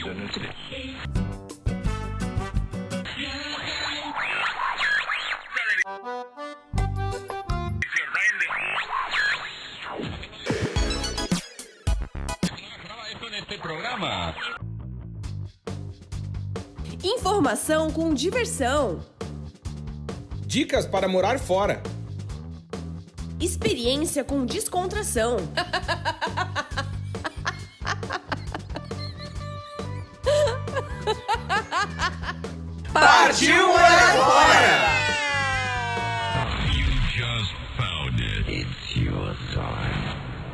Informação com diversão. Dicas para morar fora. Experiência com descontração. Partiu morar fora! You just found it. It's your time.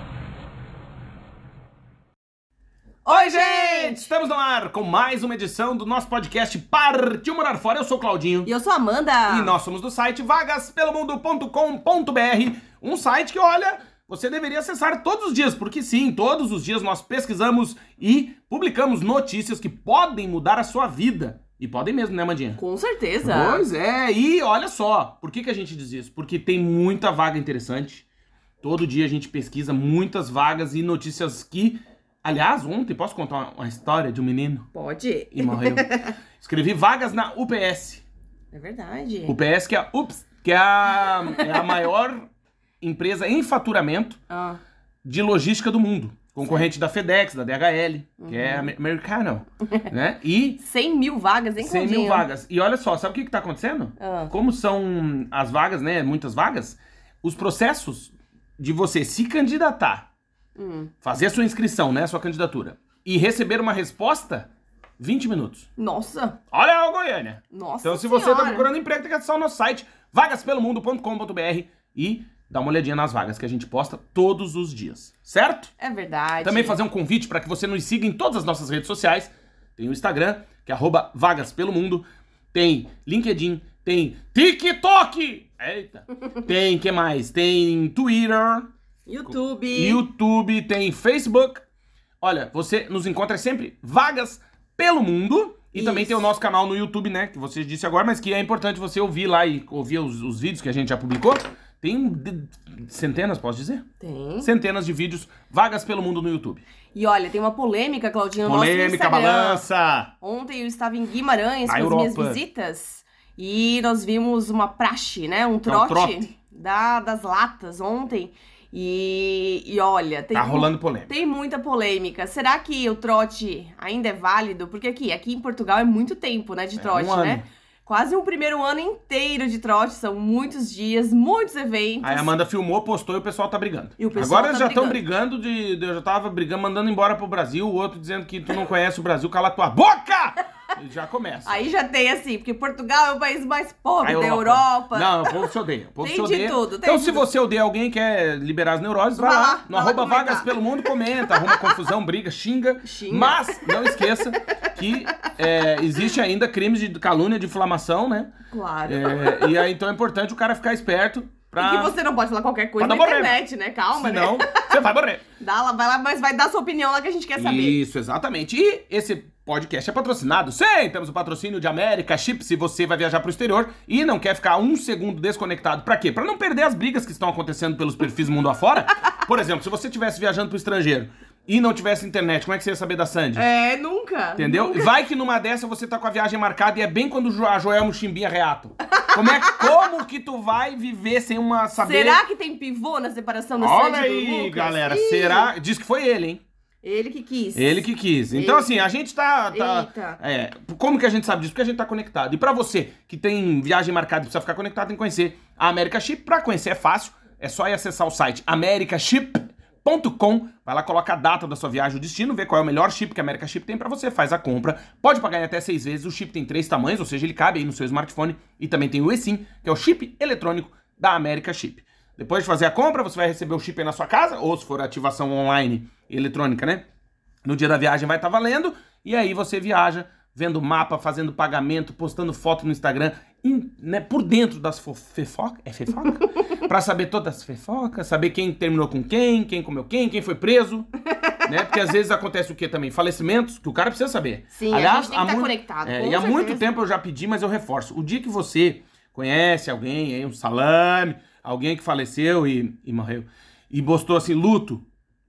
Oi, gente! Estamos no ar com mais uma edição do nosso podcast Partiu Morar Fora. Eu sou o Claudinho. E eu sou a Amanda. E nós somos do site vagaspelomundo.com.br, um site que, olha, você deveria acessar todos os dias, porque sim, todos os dias nós pesquisamos e publicamos notícias que podem mudar a sua vida. E podem mesmo, né, Mandinha? Com certeza. Pois é, e olha só, por que a gente diz isso? Porque tem muita vaga interessante. Todo dia a gente pesquisa muitas vagas e notícias que... Aliás, ontem, posso contar uma história de um menino? Pode. E morreu. Escrevi vagas na UPS. É verdade. UPS, que é a maior empresa em faturamento de logística do mundo. Concorrente da FedEx, da DHL, que é americano, né? E 100 mil vagas, hein, 100 Claudinho? mil vagas. E olha só, sabe o que tá acontecendo? Como são as vagas, né? Muitas vagas, os processos de você se candidatar, fazer a sua inscrição, né? Sua candidatura, e receber uma resposta, 20 minutos. Nossa. Olha o Goiânia. Nossa Então, se você senhora. tá procurando emprego, tem que acessar o nosso site, vagaspelomundo.com.br, e dá uma olhadinha nas vagas que a gente posta todos os dias, certo? É verdade. Também fazer um convite para que você nos siga em todas as nossas redes sociais. Tem o Instagram, que é @vagaspelomundo. Tem LinkedIn, tem TikTok. Eita. Tem, que mais? Tem Twitter. YouTube, tem Facebook. Olha, você nos encontra sempre Vagas pelo Mundo. E também tem o nosso canal no YouTube, né? Que você disse agora, mas que é importante você ouvir lá e ouvir os vídeos que a gente já publicou. Tem centenas, posso dizer? Tem. Centenas de vídeos, Vagas pelo Mundo no YouTube. E olha, tem uma polêmica, Claudinho, no Polêmica, nosso Instagram. balança! Ontem eu estava em Guimarães Na com Europa. as minhas visitas e nós vimos uma praxe, né? Um trote, das latas ontem. E olha, Tá rolando polêmica. Tem muita polêmica. Será que o trote ainda é válido? Porque aqui em Portugal é muito tempo, né, de trote, um né? ano. Quase um primeiro ano inteiro de trote, são muitos dias, muitos eventos. Aí a Amanda filmou, postou e o pessoal tá brigando. E o pessoal Agora tá já estão brigando eu já tava brigando, mandando embora pro Brasil, o outro dizendo que tu não conhece o Brasil, cala tua boca! E já começa. Aí já tem assim, porque Portugal é o país mais pobre A da Europa. Não, o povo se odeia. O povo Tem se odeia. de tudo, tem então, de se tudo. você odeia alguém e quer liberar as neuroses, vai lá no vai lá comentar. @Vagas pelo Mundo, comenta, arruma confusão, briga, xinga. Mas não esqueça que existe ainda crimes de calúnia, de difamação, né? Claro. E aí, então é importante o cara ficar esperto pra... E que você não pode falar qualquer coisa Pode na morrer. internet, né? Calma, Senão, né? você vai morrer. Vai lá, mas vai dar sua opinião lá que a gente quer saber. Isso, exatamente. E esse podcast é patrocinado. Sim, temos o patrocínio de America Chip, se você vai viajar pro exterior e não quer ficar um segundo desconectado. Pra quê? Pra não perder as brigas que estão acontecendo pelos perfis mundo afora. Por exemplo, se você estivesse viajando pro estrangeiro e não tivesse internet, como é que você ia saber da Sandy? Nunca. Entendeu? Nunca. Vai que numa dessa você tá com a viagem marcada e é bem quando a Joelma Chimbinha reatam. Como que tu vai viver sem uma saber... Será que tem pivô na separação da Olha Sandy e do aí, Lucas? galera, Ih, será? Diz que foi ele, hein? Ele que quis. Ele que quis. Então, assim, a gente tá... Eita. Como que a gente sabe disso? Porque a gente tá conectado. E pra você que tem viagem marcada e precisa ficar conectado, tem que conhecer a America Chip. Pra conhecer é fácil. É só ir acessar o site americaship.com. Vai lá, coloca a data da sua viagem, o destino, vê qual é o melhor chip que a America Chip tem pra você. Faz a compra. Pode pagar em até 6 vezes. O chip tem 3 tamanhos, ou seja, ele cabe aí no seu smartphone. E também tem o eSIM, que é o chip eletrônico da America Chip. Depois de fazer a compra, você vai receber o chip aí na sua casa, ou se for ativação online eletrônica, né? No dia da viagem vai estar valendo, e aí você viaja, vendo mapa, fazendo pagamento, postando foto no Instagram, né, por dentro das fefocas, é fofoca? Pra saber todas as fefocas, saber quem terminou com quem comeu quem foi preso, né? Porque às vezes acontece o quê também? Falecimentos, que o cara precisa saber. Sim, aliás, a gente tem que estar conectado. E há muito tempo eu já pedi, mas eu reforço. O dia que você conhece alguém, aí, um salame, alguém que faleceu e morreu, e postou assim, luto,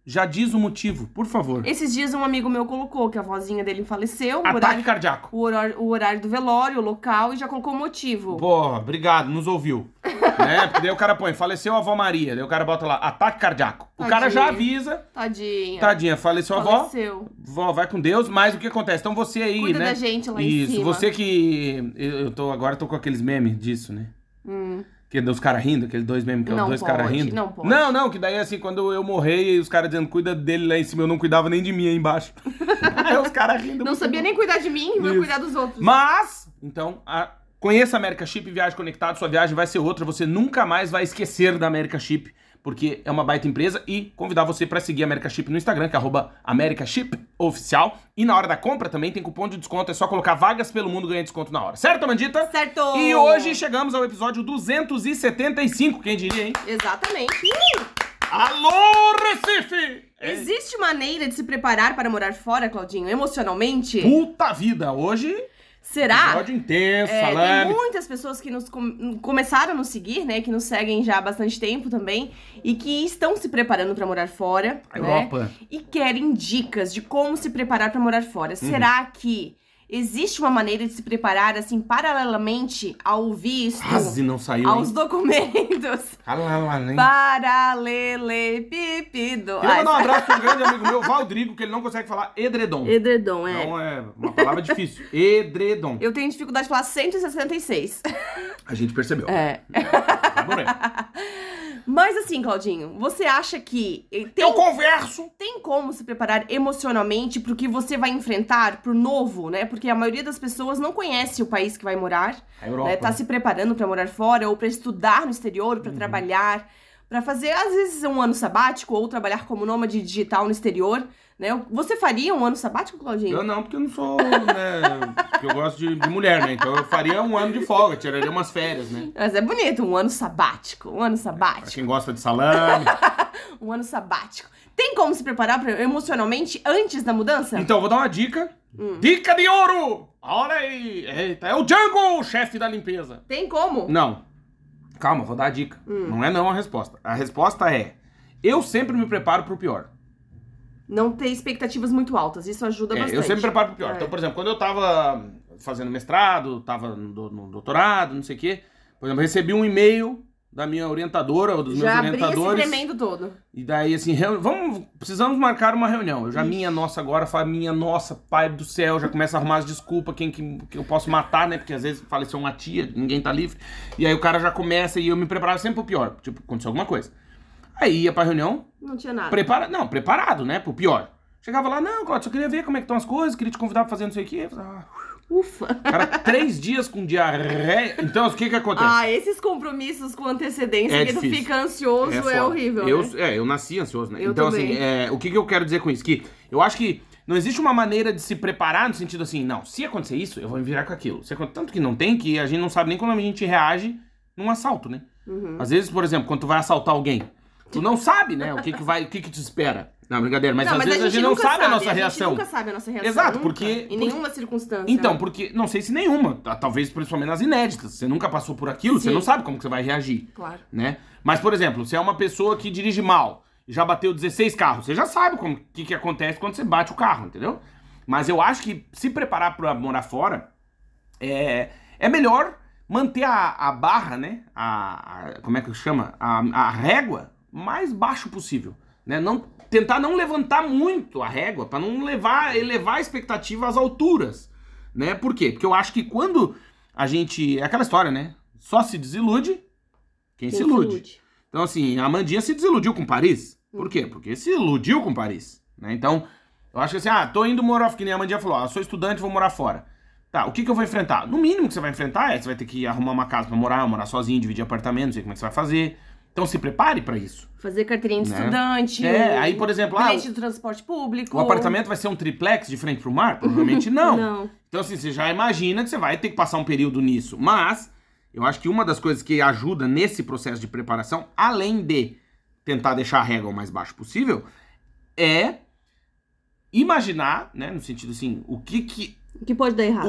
já diz o motivo, por favor. Esses dias um amigo meu colocou que a vozinha dele faleceu. Ataque cardíaco. O horário do velório, o local, e já colocou o motivo. Porra, obrigado, nos ouviu. Né? Porque daí o cara põe, faleceu a avó Maria. Daí o cara bota lá, ataque cardíaco. O cara já avisa. Tadinha. Tadinha, faleceu a avó. Faleceu. Vó, vai com Deus. Mas o que acontece? Então você aí, Cuida né? da gente lá em Isso, cima. você que... Agora tô com aqueles memes disso, né? Que dos caras rindo, aqueles dois memes que é os Não dois pode, caras rindo. não pode. Não, que daí assim, quando eu morrer, os caras dizendo, cuida dele lá em cima, eu não cuidava nem de mim aí embaixo. Aí os caras rindo. Não sabia nem cuidar de mim, vai Isso. cuidar dos outros. Mas, então, conheça a America Chip, viagem conectado, sua viagem vai ser outra, você nunca mais vai esquecer da America Chip, porque é uma baita empresa, e convidar você pra seguir a America Chip no Instagram, que é @AmericaChipOficial, e na hora da compra também tem cupom de desconto, é só colocar vagas pelo mundo, ganha desconto na hora. Certo, Amandita? Certo! E hoje chegamos ao episódio 275, quem diria, hein? Exatamente. Alô, Recife! Existe maneira de se preparar para morar fora, Claudinho, emocionalmente? Puta vida, hoje... Será? Episódio intenso, Tem salame. muitas pessoas que começaram a nos seguir, né? Que nos seguem já há bastante tempo também. E que estão se preparando para morar fora. A né? Europa. E querem dicas de como se preparar para morar fora. Será que existe uma maneira de se preparar, assim, paralelamente ao visto? Quase não saiu, Aos hein? documentos. Paralelepípedo. Queria mandar um abraço pra um grande amigo meu, Valdrigo, que ele não consegue falar edredom. Edredom, é. Então é uma palavra difícil. Edredom. Eu tenho dificuldade de falar 166. A gente percebeu. É. Tá bom, né? Mas assim, Claudinho, você acha que Eu converso. tem como se preparar emocionalmente pro que você vai enfrentar, pro novo, né? Porque a maioria das pessoas não conhece o país que vai morar, A Europa. né? Tá se preparando pra morar fora ou pra estudar no exterior, pra trabalhar, pra fazer às vezes um ano sabático ou trabalhar como nômade digital no exterior, né? Você faria um ano sabático, Claudinho? Eu não, porque eu não sou, né? Porque eu gosto de mulher, né? Então eu faria um ano de folga, tiraria umas férias, né? Mas é bonito, um ano sabático, um ano Pra sabático. quem gosta de salame. Um ano sabático. Tem como se preparar emocionalmente antes da mudança? Então, eu vou dar uma dica. Dica de ouro! Olha aí! Eita, é o Django, o chefe da limpeza. Tem como? Não. Calma, vou dar a dica. Não é não a resposta. A resposta é, eu sempre me preparo pro pior. Não ter expectativas muito altas, isso ajuda bastante. Eu sempre me preparo pro pior. É. Então, por exemplo, quando eu tava fazendo mestrado, tava no doutorado, não sei o quê, por exemplo, eu recebi um e-mail da minha orientadora, ou dos meus Já abri esse orientadores. tremendo todo. E daí, assim, precisamos marcar uma reunião. Eu já, minha nossa, agora falo, minha nossa, pai do céu, já começa a arrumar as desculpas, quem que eu posso matar, né? Porque às vezes faleceu uma tia, ninguém tá livre. E aí o cara já começa, e eu me preparava sempre pro pior. Tipo, aconteceu alguma coisa. Aí ia pra reunião, Não tinha nada. preparado, né, pro pior. Chegava lá, não, Cláudio, só queria ver como é que estão as coisas, queria te convidar pra fazer não sei o quê. Ufa. Cara, 3 dias com diarreia. Então, o que acontece? Ah, esses compromissos com antecedência, que tu difícil. fica ansioso, é foda. horrível, né? Eu nasci ansioso, né? Eu então, também. assim, o que eu quero dizer com isso? Que eu acho que não existe uma maneira de se preparar no sentido assim, não, se acontecer isso, eu vou me virar com aquilo. Tanto que não tem, que a gente não sabe nem como a gente reage num assalto, né? Às vezes, por exemplo, quando tu vai assaltar alguém, tu não sabe, né, o que te espera. Não, brincadeira, mas às vezes a gente não sabe a nossa reação. A gente nunca sabe a nossa reação. Exato, nunca, porque... Em nenhuma circunstância. Então, porque, não sei se nenhuma, talvez principalmente nas inéditas, você nunca passou por aquilo, você Sim. não sabe como que você vai reagir. Claro. Né? Mas, por exemplo, se é uma pessoa que dirige mal, e já bateu 16 carros, você já sabe o que acontece quando você bate o carro, entendeu? Mas eu acho que se preparar pra morar fora, é melhor manter a barra, né? Como é que chama? A régua mais baixo possível, né? Tentar não levantar muito a régua, pra não elevar a expectativa às alturas, né? Por quê? Porque eu acho que quando a gente... É aquela história, né? Só se desilude quem se ilude. Então, assim, a Amandinha se desiludiu com Paris. Por quê? Porque se iludiu com Paris, né? Então, eu acho que assim, tô indo morar... Que nem a Amandinha falou, sou estudante, vou morar fora. Tá, o que eu vou enfrentar? No mínimo que você vai enfrentar você vai ter que arrumar uma casa pra morar sozinho, dividir apartamento, não sei como é que você vai fazer. Então se prepare pra isso. Fazer carteirinha de né? estudante. Aí, por exemplo... bilhete do transporte público. O apartamento vai ser um triplex de frente pro mar? Provavelmente não. Não. Então, assim, você já imagina que você vai ter que passar um período nisso. Mas, eu acho que uma das coisas que ajuda nesse processo de preparação, além de tentar deixar a régua o mais baixo possível, é imaginar, né, no sentido assim, o que pode dar errado.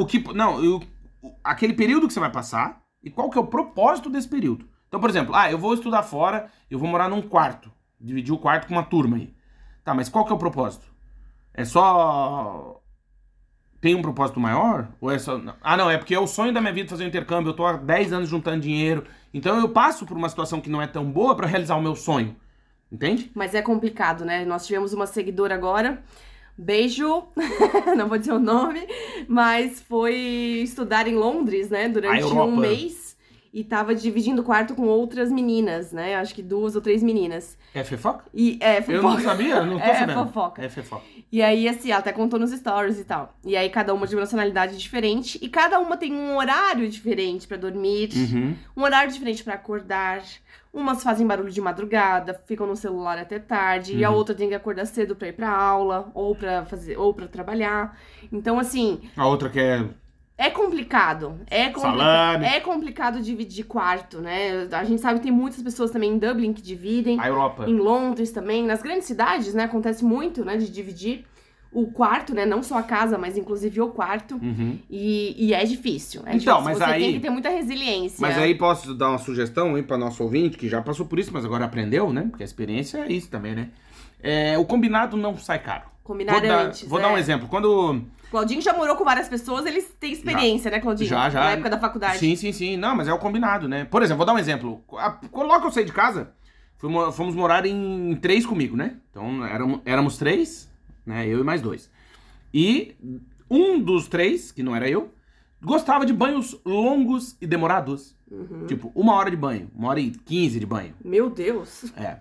Aquele período que você vai passar e qual que é o propósito desse período. Então, por exemplo, eu vou estudar fora, eu vou morar num quarto, dividir o quarto com uma turma aí. Tá, mas qual que é o propósito? É só... Tem um propósito maior? Ou é só... Ah, não, é porque é o sonho da minha vida fazer um intercâmbio, eu tô há 10 anos juntando dinheiro, então eu passo por uma situação que não é tão boa pra realizar o meu sonho. Entende? Mas é complicado, né? Nós tivemos uma seguidora agora, beijo, não vou dizer o nome, mas foi estudar em Londres, né, durante um mês e tava dividindo o quarto com outras meninas, né? Acho que 2 ou 3 meninas. É fofoca? Fofoca. Eu não sabia, não tô sabendo. É fofoca. É fofoca. E aí, assim, ela até contou nos stories e tal. E aí, cada uma de uma nacionalidade diferente. E cada uma tem um horário diferente pra dormir. Um horário diferente pra acordar. Umas fazem barulho de madrugada, ficam no celular até tarde. E a outra tem que acordar cedo pra ir pra aula. Ou pra trabalhar. Então, assim... A outra quer... É complicado. Salame. É complicado dividir quarto, né? A gente sabe que tem muitas pessoas também em Dublin que dividem. A Europa. Em Londres também. Nas grandes cidades, né? Acontece muito, né? De dividir o quarto, né? Não só a casa, mas inclusive o quarto. E é difícil. É então, difícil. mas você aí... tem que ter muita resiliência. Mas aí posso dar uma sugestão aí pra nosso ouvinte, que já passou por isso, mas agora aprendeu, né? Porque a experiência é isso também, né? O combinado não sai caro. Combinar antes. Vou dar um exemplo. Quando... Claudinho já morou com várias pessoas, eles têm experiência, né, Claudinho? Já. Na época da faculdade. Sim. Não, mas é o combinado, né? Por exemplo, vou dar um exemplo. Logo que eu saí de casa, fomos morar em 3 comigo, né? Então, éramos 3, né? Eu e mais 2. E um dos 3, que não era eu, gostava de banhos longos e demorados. Tipo, 1 hora de banho, 1h15 de banho. Meu Deus.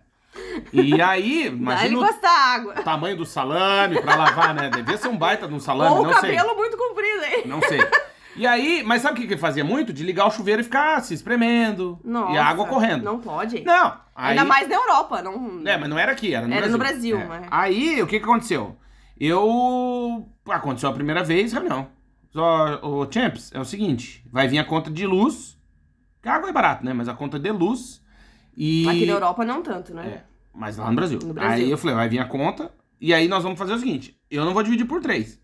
E aí, Dá ele imagina gostar água. o tamanho do salame pra lavar, né? Devia ser um baita de um salame, Ou não o sei. cabelo muito comprido, hein? Não sei. E aí, mas sabe o que ele fazia muito? De ligar o chuveiro e ficar se espremendo. Nossa, e a água correndo. Não pode. Não. Aí... Ainda mais na Europa. Não... mas não era aqui, era no Brasil. Era no Brasil, mas... Aí, o que aconteceu? Aconteceu a primeira vez, não. O Champs, é o seguinte, vai vir a conta de luz, que a água é barata, né? Mas a conta de luz e... Aqui na Europa não tanto, né? Mas lá no Brasil. No Brasil. Aí eu falei, vai vir a conta, e aí nós vamos fazer o seguinte, eu não vou dividir por 3.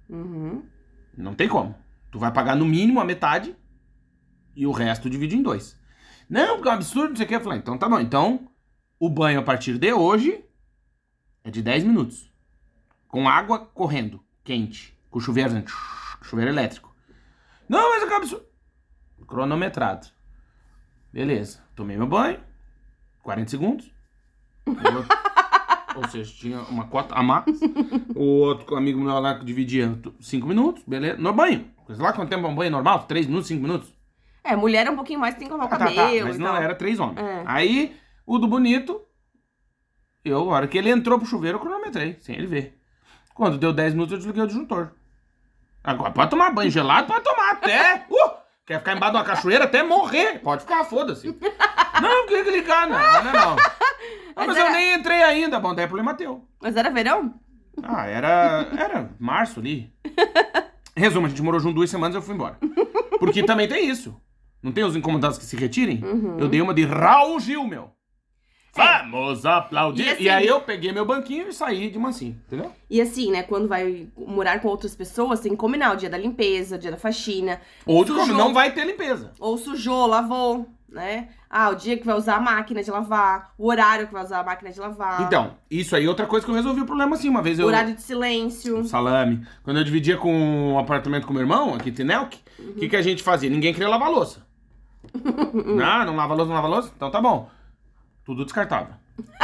Não tem como. Tu vai pagar no mínimo a metade, e o resto divide em 2. Não, porque é um absurdo, não sei o que. Eu falei, então tá bom. Então, o banho a partir de hoje é de 10 minutos. Com água correndo, quente. Com chuveiro, né? Chuveiro elétrico. Não, mas é um absurdo. Cronometrado. Beleza. Tomei meu banho. 40 segundos. Ou seja, tinha uma cota a mais. O outro amigo meu lá que dividia 5 minutos. Beleza. No banho. Sei lá quanto tempo é um banho normal? 3 minutos, 5 minutos? Mulher é um pouquinho mais, tem que lavar o cabelo. Tá, mas não era 3 homens. Aí, o do bonito, a hora que ele entrou pro chuveiro, eu cronometrei, sem ele ver. Quando deu 10 minutos, eu desliguei o disjuntor. Agora, pode tomar banho gelado, pode tomar até. Quer ficar embaixo de uma cachoeira até morrer. Pode ficar, foda-se. Não, tem que ligar, não. Mas eu nem entrei ainda. Bom, daí é problema teu. Mas era verão? Era março ali. Resumo, a gente morou junto 2 semanas e eu fui embora. Porque também tem isso. Não tem os incomodados que se retirem? Eu dei uma de Raul Gil, meu. Vamos aplaudir. E, assim, e aí eu peguei meu banquinho e saí de mansinho, entendeu? E assim, né, quando vai morar com outras pessoas, tem que combinar o dia da limpeza, o dia da faxina. Ou não vai ter limpeza. Ou sujou, lavou, né? O dia que vai usar a máquina de lavar, o horário que vai usar a máquina de lavar. Então, isso aí é outra coisa que eu resolvi o problema assim, uma vez eu... Horário de silêncio. Um salame. Quando eu dividia com o apartamento com meu irmão, aqui em Tinelk, o que a gente fazia? Ninguém queria lavar louça. Não lava louça? Então tá bom. Tudo descartável.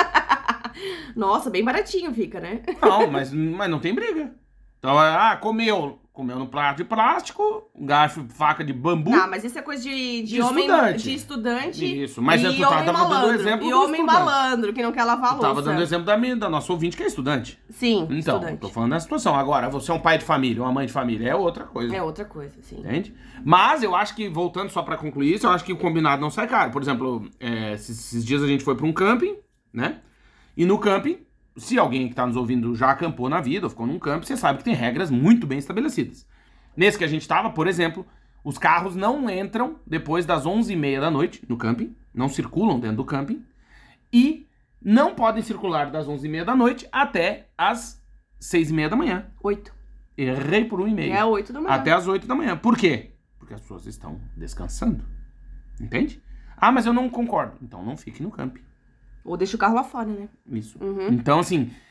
Nossa, bem baratinho fica, né? Não, mas não tem briga. Então, comeu no prato de plástico, garfo, faca de bambu. Não, mas isso é coisa de homem, estudante. de estudante. Isso, mas tu tava dando exemplo e do homem estudante. malandro, que não quer lavar a louça. Tava dando exemplo da nossa ouvinte, que é estudante. Sim, então, estudante. Eu tô falando da situação. Agora, você é um pai de família, uma mãe de família, é outra coisa. É outra coisa, sim. Entende? Mas eu acho que, voltando só pra concluir isso, eu acho que o combinado não sai caro. Por exemplo, esses dias a gente foi pra um camping, né? E no camping, se alguém que tá nos ouvindo já acampou na vida ou ficou num camping, você sabe que tem regras muito bem estabelecidas. Nesse que a gente tava, por exemplo, os carros não entram depois das 11h30 da noite no camping, não circulam dentro do camping, e não podem circular das 11h30 da noite até as 6h30 da manhã. 8. Errei por 1h30. É 8 da manhã. Até as 8 da manhã. Por quê? Porque as pessoas estão descansando. Entende? Mas eu não concordo. Então não fique no camping. Ou deixa o carro lá fora, né? Isso. Então, assim,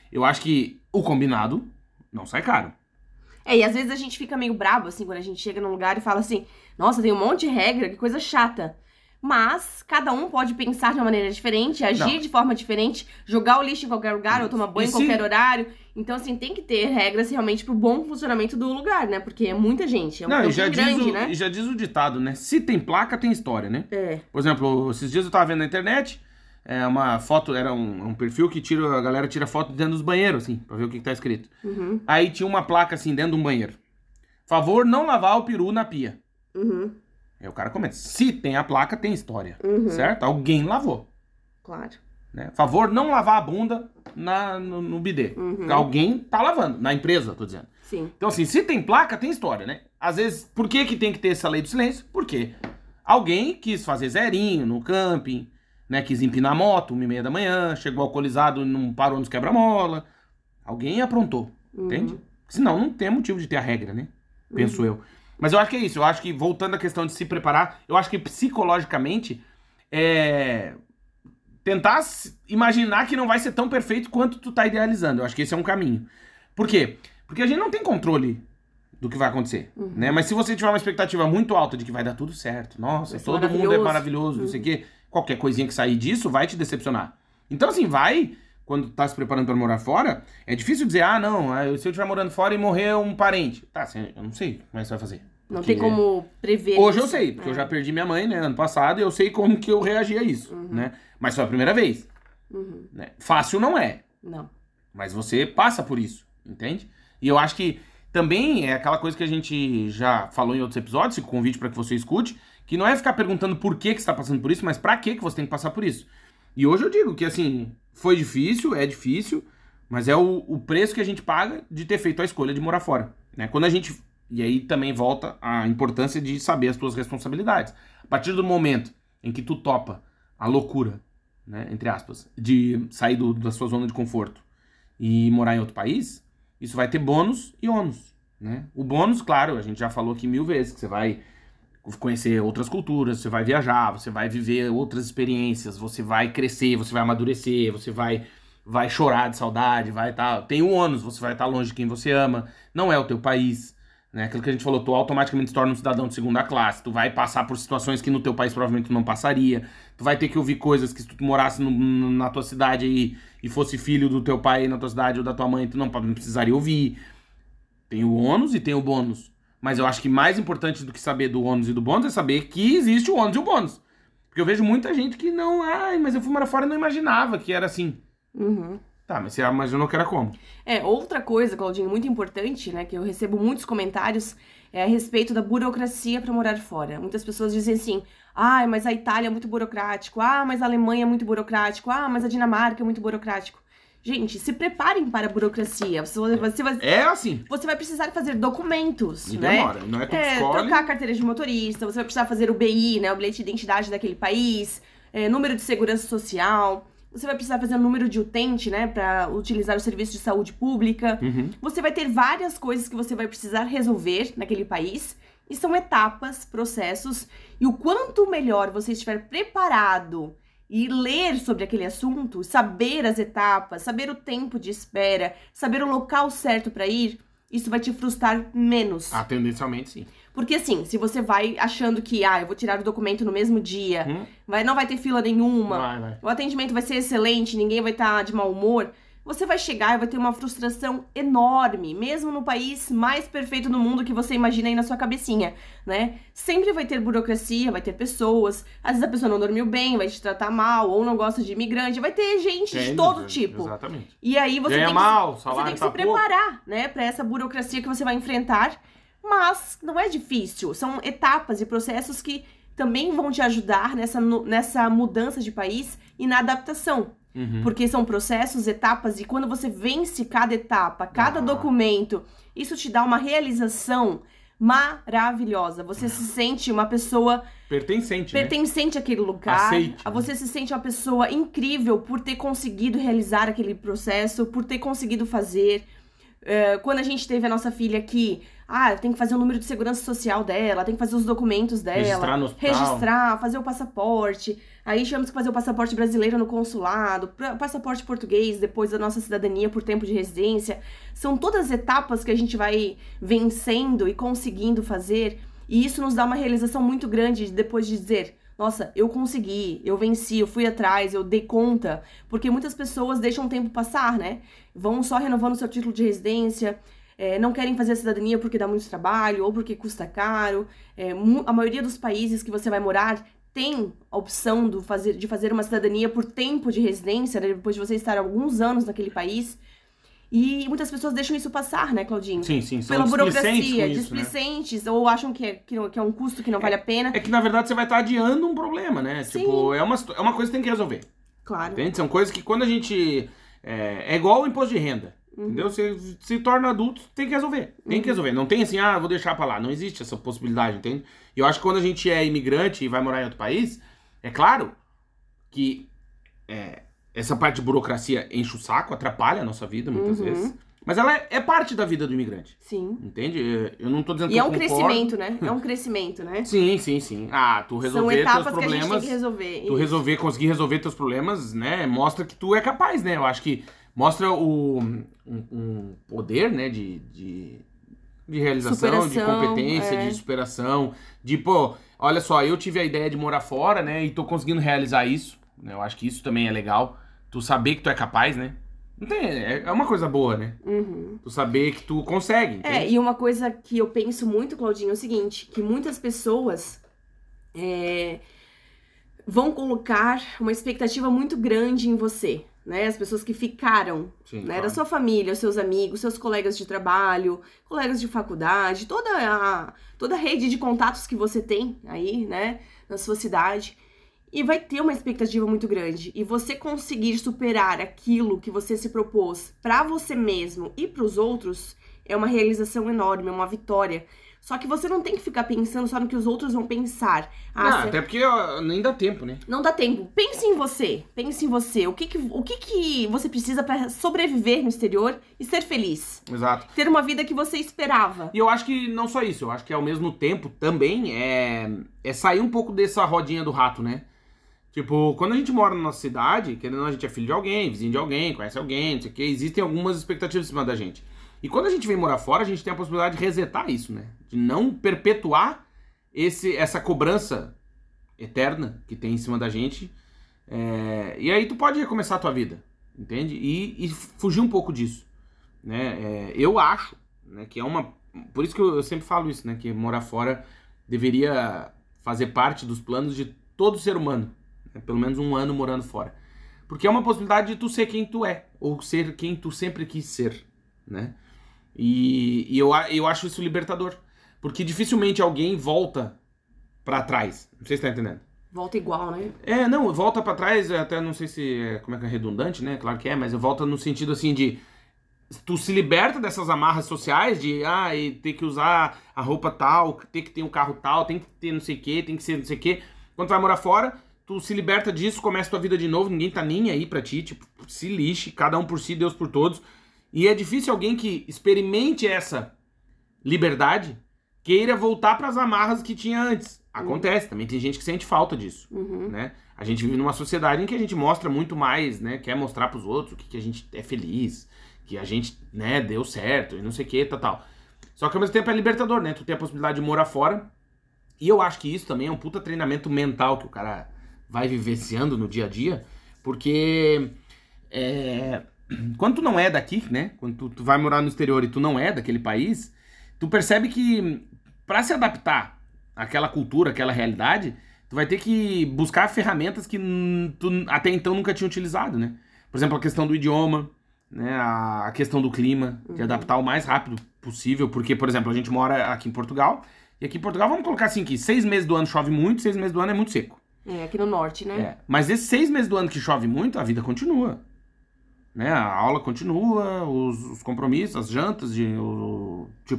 eu acho que o combinado não sai caro. E às vezes a gente fica meio brabo, assim, quando a gente chega num lugar e fala assim, nossa, tem um monte de regra, que coisa chata. Mas cada um pode pensar de uma maneira diferente, agir de forma diferente, jogar o lixo em qualquer lugar, ou tomar banho em qualquer horário. Então, assim, tem que ter regras realmente pro bom funcionamento do lugar, né? Porque é muita gente, é um campo grande, né? E já diz o ditado, né? Se tem placa, tem história, né? Por exemplo, esses dias eu tava vendo na internet, uma foto, era um perfil que a galera tira foto dentro dos banheiros, assim, pra ver o que tá escrito. Aí tinha uma placa, assim, dentro de um banheiro. Favor não lavar o peru na pia. Aí o cara comenta, se tem a placa, tem história, certo? Alguém lavou. Claro. Né? Favor não lavar a bunda no bidê. Alguém tá lavando, na empresa, tô dizendo. Sim. Então, assim, se tem placa, tem história, né? Às vezes, por que tem que ter essa lei do silêncio? Porque alguém quis fazer zerinho no camping, né? Quis empinar a moto 1h30 da manhã, chegou alcoolizado e não parou nos quebra-mola. Alguém aprontou, entende? Senão não tem motivo de ter a regra, né? Penso eu. Mas eu acho que é isso. Eu acho que, voltando à questão de se preparar, eu acho que psicologicamente tentar imaginar que não vai ser tão perfeito quanto tu tá idealizando. Eu acho que esse é um caminho. Por quê? Porque a gente não tem controle do que vai acontecer, né? Mas se você tiver uma expectativa muito alta de que vai dar tudo certo, nossa, todo mundo é maravilhoso, não sei o quê, qualquer coisinha que sair disso vai te decepcionar. Então, assim, quando tá se preparando pra morar fora, é difícil dizer, não, se eu estiver morando fora e morrer um parente. Tá, eu não sei como é que você vai fazer. Não tem como prever hoje isso. Eu sei, porque eu já perdi minha mãe, né, ano passado, e eu sei como que eu reagi a isso, né? Mas foi a primeira vez. Né? Fácil não é. Não. Mas você passa por isso, entende? E eu acho que também é aquela coisa que a gente já falou em outros episódios, fica o convite para que você escute, que não é ficar perguntando por que você tá passando por isso, mas pra que você tem que passar por isso. E hoje eu digo que, assim, foi difícil, é difícil, mas é o preço que a gente paga de ter feito a escolha de morar fora, né? Quando a gente... E aí também volta a importância de saber as tuas responsabilidades. A partir do momento em que tu topa a loucura, né, entre aspas, de sair da sua zona de conforto e morar em outro país, isso vai ter bônus e ônus, né? O bônus, claro, a gente já falou aqui 1000 vezes, que você vai conhecer outras culturas, você vai viajar, você vai viver outras experiências, você vai crescer, você vai amadurecer, você vai chorar de saudade, tem o ônus, você vai estar longe de quem você ama, não é o teu país, né? Aquilo que a gente falou, tu automaticamente se torna um cidadão de segunda classe, tu vai passar por situações que no teu país provavelmente tu não passaria, tu vai ter que ouvir coisas que se tu morasse na tua cidade aí e fosse filho do teu pai na tua cidade ou da tua mãe, tu não precisaria ouvir. Tem o ônus e tem o bônus. Mas eu acho que mais importante do que saber do ônus e do bônus é saber que existe o ônus e o bônus. Porque eu vejo muita gente que não... mas eu fui morar fora e não imaginava que era assim. Tá, mas você imaginou que era como? Outra coisa, Claudinho, muito importante, né, que eu recebo muitos comentários a respeito da burocracia para morar fora. Muitas pessoas dizem assim, mas a Itália é muito burocrático, mas a Alemanha é muito burocrático, mas a Dinamarca é muito burocrático. Gente, se preparem para a burocracia. Você vai, assim. Você vai precisar fazer documentos, e né? Demora, não é tu que escolhe. Trocar a carteira de motorista, você vai precisar fazer o BI, né, o bilhete de identidade daquele país, número de segurança social. Você vai precisar fazer um número de utente, né, para utilizar o serviço de saúde pública. Você vai ter várias coisas que você vai precisar resolver naquele país. E são etapas, processos. E o quanto melhor você estiver preparado e ler sobre aquele assunto, saber as etapas, saber o tempo de espera, saber o local certo para ir, isso vai te frustrar menos. Tendencialmente, sim. Porque assim, se você vai achando que, eu vou tirar o documento no mesmo dia, não vai ter fila nenhuma, o atendimento vai ser excelente, ninguém vai estar de mau humor, você vai chegar e vai ter uma frustração enorme, mesmo no país mais perfeito do mundo que você imagina aí na sua cabecinha, né? Sempre vai ter burocracia, vai ter pessoas, às vezes a pessoa não dormiu bem, vai te tratar mal, ou não gosta de imigrante, vai ter gente de todo tipo. Exatamente. E aí você tem que se preparar, né, pra essa burocracia que você vai enfrentar, mas não é difícil, são etapas e processos que também vão te ajudar nessa mudança de país e na adaptação. Porque são processos, etapas, e quando você vence cada etapa, cada documento, isso te dá uma realização maravilhosa. Você se sente uma pessoa pertencente àquele lugar. Aceite. Você se sente uma pessoa incrível por ter conseguido realizar aquele processo, por ter conseguido fazer. Quando a gente teve a nossa filha aqui, tem que fazer o número de segurança social dela, tem que fazer os documentos dela. Registrar no hospital. Registrar, fazer o passaporte. Aí tivemos que fazer o passaporte brasileiro no consulado, passaporte português, depois da nossa cidadania por tempo de residência. São todas etapas que a gente vai vencendo e conseguindo fazer. E isso nos dá uma realização muito grande depois de dizer... Nossa, eu consegui, eu venci, eu fui atrás, eu dei conta. Porque muitas pessoas deixam o tempo passar, né? Vão só renovando seu título de residência, não querem fazer a cidadania porque dá muito trabalho ou porque custa caro. A maioria dos países que você vai morar tem a opção de fazer uma cidadania por tempo de residência, né? Depois de você estar alguns anos naquele país. E muitas pessoas deixam isso passar, né, Claudinho? Sim, sim. Pela burocracia, displicentes, né? Ou acham que é um custo que não vale a pena. É que, na verdade, você vai estar adiando um problema, né? Sim. Tipo, é uma coisa que tem que resolver. Claro. Entende? São coisas que quando a gente... É igual o imposto de renda. Entendeu? Você se torna adulto, tem que resolver. Tem que resolver. Não tem assim, vou deixar pra lá. Não existe essa possibilidade, entende? E eu acho que quando a gente é imigrante e vai morar em outro país, é claro que essa parte de burocracia enche o saco, atrapalha a nossa vida muitas vezes. Mas ela é parte da vida do imigrante. Sim. Entende? Eu não tô dizendo E que é eu um concordo. crescimento, né? É um crescimento, né? Sim, sim, sim. Tu resolver São teus etapas problemas... que a gente tem que resolver. Tu conseguir resolver teus problemas, né? Mostra que tu é capaz, né? Eu acho que mostra um poder, né? De realização, de competência, de superação. De, olha só, eu tive a ideia de morar fora, né? E tô conseguindo realizar isso. Né? Eu acho que isso também é legal. Tu saber que tu é capaz, né? Não tem, é uma coisa boa, né? Tu saber que tu consegue. Entende? E uma coisa que eu penso muito, Claudinho, é o seguinte, que muitas pessoas vão colocar uma expectativa muito grande em você, né? As pessoas que ficaram, Sim, né? claro. Da sua família, os seus amigos, seus colegas de trabalho, colegas de faculdade, toda a rede de contatos que você tem aí, né? Na sua cidade. E vai ter uma expectativa muito grande. E você conseguir superar aquilo que você se propôs pra você mesmo e pros outros é uma realização enorme, é uma vitória. Só que você não tem que ficar pensando só no que os outros vão pensar. Até porque nem dá tempo, né? Não dá tempo. Pense em você. Pense em você. O que você precisa pra sobreviver no exterior e ser feliz? Exato. Ter uma vida que você esperava. E eu acho que não só isso, eu acho que ao mesmo tempo também é sair um pouco dessa rodinha do rato, né? Tipo, quando a gente mora na nossa cidade, querendo ou não, a gente é filho de alguém, vizinho de alguém, conhece alguém, não sei o que, existem algumas expectativas em cima da gente. E quando a gente vem morar fora, a gente tem a possibilidade de resetar isso, né? De não perpetuar essa cobrança eterna que tem em cima da gente. E aí tu pode recomeçar a tua vida, entende? E fugir um pouco disso, né? Eu acho, né, que é uma... Por isso que eu sempre falo isso, né? Que morar fora deveria fazer parte dos planos de todo ser humano. Pelo menos um ano morando fora. Porque é uma possibilidade de tu ser quem tu é. Ou ser quem tu sempre quis ser, né? E eu acho isso libertador. Porque dificilmente alguém volta pra trás. Não sei se tá entendendo. Volta igual, né? Não, volta pra trás, até não sei se como é que é redundante, né? Claro que é, mas volta no sentido assim de... Tu se liberta dessas amarras sociais de e ter que usar a roupa tal, ter que ter um carro tal, tem que ter não sei o que, tem que ser não sei o que. Quando tu vai morar fora, tu se liberta disso, começa tua vida de novo, ninguém tá nem aí pra ti, tipo, se lixe, cada um por si, Deus por todos. E é difícil alguém que experimente essa liberdade queira voltar pras amarras que tinha antes. Acontece, também tem gente que sente falta disso, né? A gente vive numa sociedade em que a gente mostra muito mais, né? Quer mostrar pros outros o que a gente é feliz, que a gente, né, deu certo e não sei o que, tal. Só que ao mesmo tempo é libertador, né? Tu tem a possibilidade de morar fora. E eu acho que isso também é um puta treinamento mental que o cara vai vivenciando no dia a dia, porque quando tu não é daqui, né, quando tu vai morar no exterior e tu não é daquele país, tu percebe que pra se adaptar àquela cultura, àquela realidade, tu vai ter que buscar ferramentas que tu até então nunca tinha utilizado, né? Por exemplo, a questão do idioma, né, a questão do clima, de adaptar o mais rápido possível, porque, por exemplo, a gente mora aqui em Portugal, e aqui em Portugal, vamos colocar assim, que 6 meses do ano chove muito, 6 meses do ano é muito seco. Aqui no norte, né? Mas esses 6 meses do ano que chove muito, a vida continua. Né? A aula continua, os compromissos, as jantas, tipo,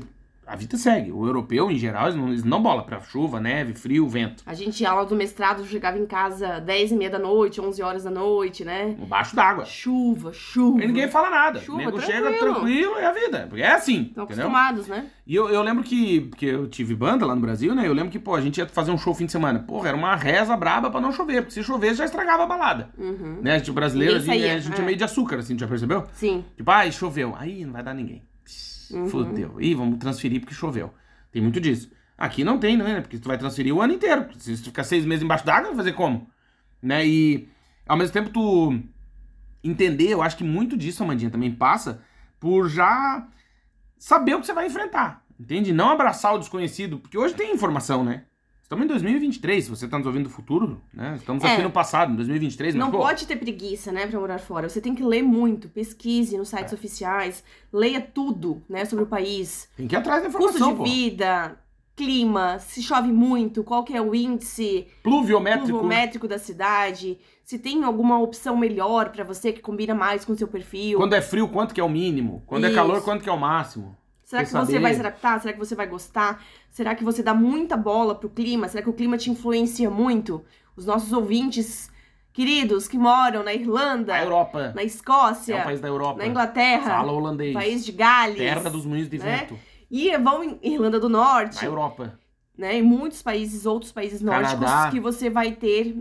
A vida segue. O europeu, em geral, eles não bola pra chuva, neve, frio, vento. A gente, aula do mestrado, chegava em casa 10h30 da noite, 11 horas da noite, né? Embaixo d'água. Chuva. E ninguém fala nada. Chuva, o nego tranquilo. chega tranquilo e a vida. Porque é assim, Estão entendeu? acostumados, né? E eu lembro que eu tive banda lá no Brasil, né? Eu lembro que, pô, a gente ia fazer um show fim de semana. Porra, era uma reza braba pra não chover. Porque se chovesse, já estragava a balada. Né? A gente brasileiro, Ninguém assim, saía, a gente é é. meio de açúcar, assim, já percebeu? Sim. Tipo, choveu. Aí não vai dar ninguém. Fudeu. Ih, vamos transferir porque choveu. Tem muito disso. Aqui não tem, né? Porque tu vai transferir o ano inteiro. Se tu ficar 6 meses embaixo d'água, vai fazer como? Né? E, ao mesmo tempo, tu entender, eu acho que muito disso, Amandinha, também passa por já saber o que você vai enfrentar. Entende? Não abraçar o desconhecido. Porque hoje tem informação, né? Estamos em 2023, se você tá nos ouvindo do futuro, né? Estamos aqui no passado, em 2023. Não mas, pô, pode ter preguiça, né, pra morar fora. Você tem que ler muito, pesquise nos sites oficiais, leia tudo, né, sobre o país. tem que ir atrás da Custo informação, de pô. vida, clima, se chove muito, qual que é o índice pluviométrico da cidade, se tem alguma opção melhor pra você que combina mais com o seu perfil. Quando é frio, quanto que é o mínimo? Quando é Isso. calor, quanto que é o máximo? Será que você vai se adaptar? Será que você vai gostar? Será que você dá muita bola pro clima? Será que o clima te influencia muito? Os nossos ouvintes queridos que moram na Irlanda, A Europa na Escócia, é um país da Europa. na Inglaterra, Fala holandês. país de Gales, Terra dos moinhos de né? vento. E vão em Irlanda do Norte, Na Europa. né? Em muitos países, outros países nórdicos, Canadá. que você vai ter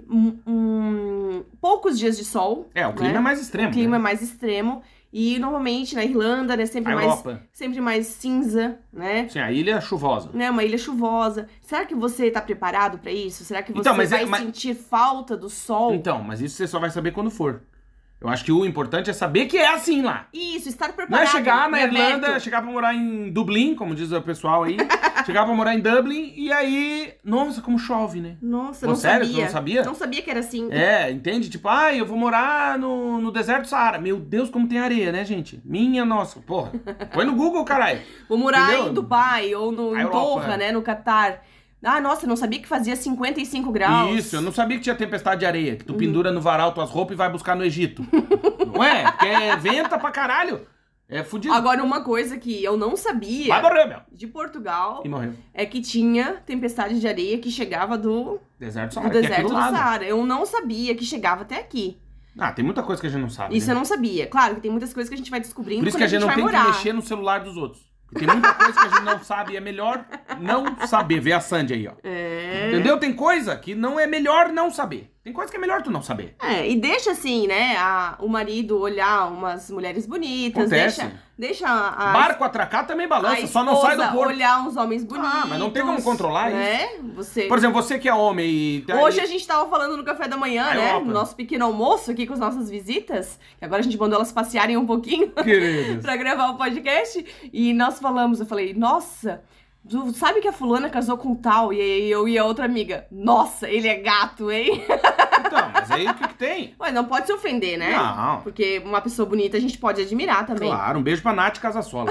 poucos dias de sol. O clima né? é mais extremo. O clima é né? mais extremo. E normalmente na Irlanda, né, Europa. sempre mais cinza, né? Sim, a ilha é chuvosa. Né, uma ilha chuvosa. Será que você tá preparado pra isso? Será que você Então, mas vai sentir falta do sol? Então, mas isso você só vai saber quando for. Eu acho que o importante é saber que é assim lá. Isso, estar preparado. Não é chegar na e Irlanda, aberto. chegar pra morar em Dublin, como diz o pessoal aí. Chegar pra morar em Dublin e aí... Nossa, como chove, né? Nossa, Pô, não sério? sabia. Tu não sabia? Não sabia que era assim. Entende? Tipo, eu vou morar no deserto do Saara. Meu Deus, como tem areia, né, gente? Minha nossa, porra. Põe no Google, caralho. Vou morar Entendeu? em Dubai ou A em Europa, Doha, né, no Catar. Ah, nossa, não sabia que fazia 55 graus. Isso, eu não sabia que tinha tempestade de areia, que tu pendura no varal tuas roupas e vai buscar no Egito. Não é? Porque venta pra caralho. É fudido. Agora, uma coisa que eu não sabia Vai morrer, meu. de Portugal E morreu. é que tinha tempestade de areia que chegava do Deserto do Saara, que é aqui deserto do do lado. Saara. Eu não sabia que chegava até aqui. Tem muita coisa que a gente não sabe. Isso né? eu não sabia. Claro que tem muitas coisas que a gente vai descobrindo Por isso quando que a gente não vai tem morar. que mexer no celular dos outros. Porque tem muita coisa que a gente não sabe e é melhor não saber. Vê a Sandy aí, ó. Entendeu? Tem coisa que não é melhor não saber. Tem coisa que é melhor tu não saber. E deixa assim, né, o marido olhar umas mulheres bonitas, Acontece. deixa a Barco atracar também a balança, só não sai do esposa porto. olhar uns homens bonitos. Mas não tem como controlar né? Você... Por exemplo, você que é homem e... Hoje a gente tava falando no café da manhã, A né? Europa. No nosso pequeno almoço aqui com as nossas visitas. Que agora a gente mandou elas passearem um pouquinho Queridos. pra gravar o podcast. E nós falamos, eu falei, nossa, tu sabe que a fulana casou com tal? E aí eu e a outra amiga, nossa, ele é gato, hein? Então, mas aí o que tem? Mas não pode se ofender, né? Não. Porque uma pessoa bonita a gente pode admirar também. Claro, um beijo pra Nath Casasola.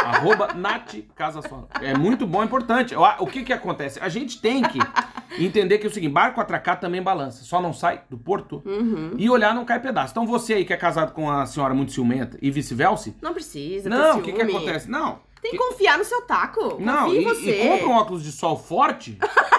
@Nath Casasola. É muito bom, é importante. O que acontece? A gente tem que entender que é o seguinte, barco atracar também balança. Só não sai do porto e olhar não cai pedaço. Então você aí que é casado com uma senhora muito ciumenta e vice-versa... Não precisa ter Não, o que ciúme. acontece? Não. Tem que confiar no seu taco. Não, Confia em e você. compra um óculos de sol forte...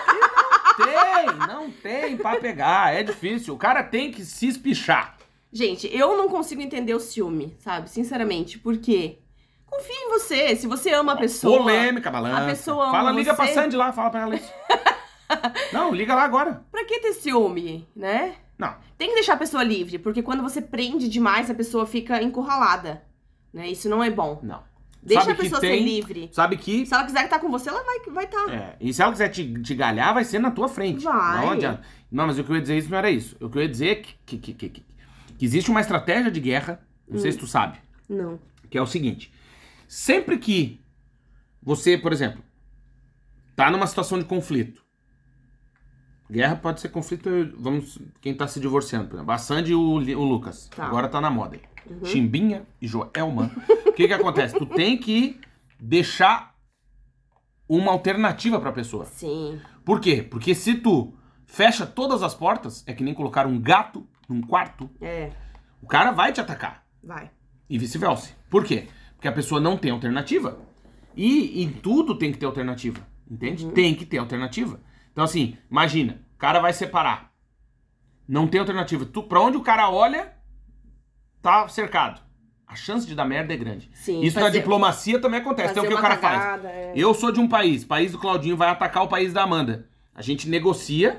Não tem pra pegar, é difícil. O cara tem que se espichar. Gente, eu não consigo entender o ciúme, sabe? Sinceramente, por quê? Confia em você. Se você ama a pessoa... Polêmica, balança. A pessoa ama Fala, liga pra você. Sandy lá, fala pra ela isso. Não, liga lá agora. Pra que ter ciúme, né? Não. Tem que deixar a pessoa livre, porque quando você prende demais, a pessoa fica encurralada, né? Isso não é bom. Não. Deixa Sabe a pessoa que ser tem- livre. Sabe que... Se ela quiser estar com você, ela vai estar. E se ela quiser te galhar, vai ser na tua frente. Vai. Não adianta. Não, mas o que eu ia dizer isso não era isso. O que eu ia dizer é que existe uma estratégia de guerra, não sei se tu sabe, Não. que é o seguinte. Sempre que você, por exemplo, tá numa situação de conflito. Guerra pode ser conflito, quem tá se divorciando, por exemplo. A Sandy e o Lucas. Tá. Agora tá na moda aí. Chimbinha e Joelma. O que acontece? Tu tem que deixar uma alternativa pra pessoa. Sim. Por quê? Porque se tu fecha todas as portas, é que nem colocar um gato num quarto, o cara vai te atacar. Vai. E vice-versa. Por quê? Porque a pessoa não tem alternativa. E em tudo tem que ter alternativa, entende? Tem que ter alternativa. Então assim, imagina, o cara vai separar. Não tem alternativa. Pra onde o cara olha, tá cercado. A chance de dar merda é grande. Sim, isso na diplomacia também acontece. Tem o que o cara faz. Eu sou de um país do Claudinho vai atacar o país da Amanda. A gente negocia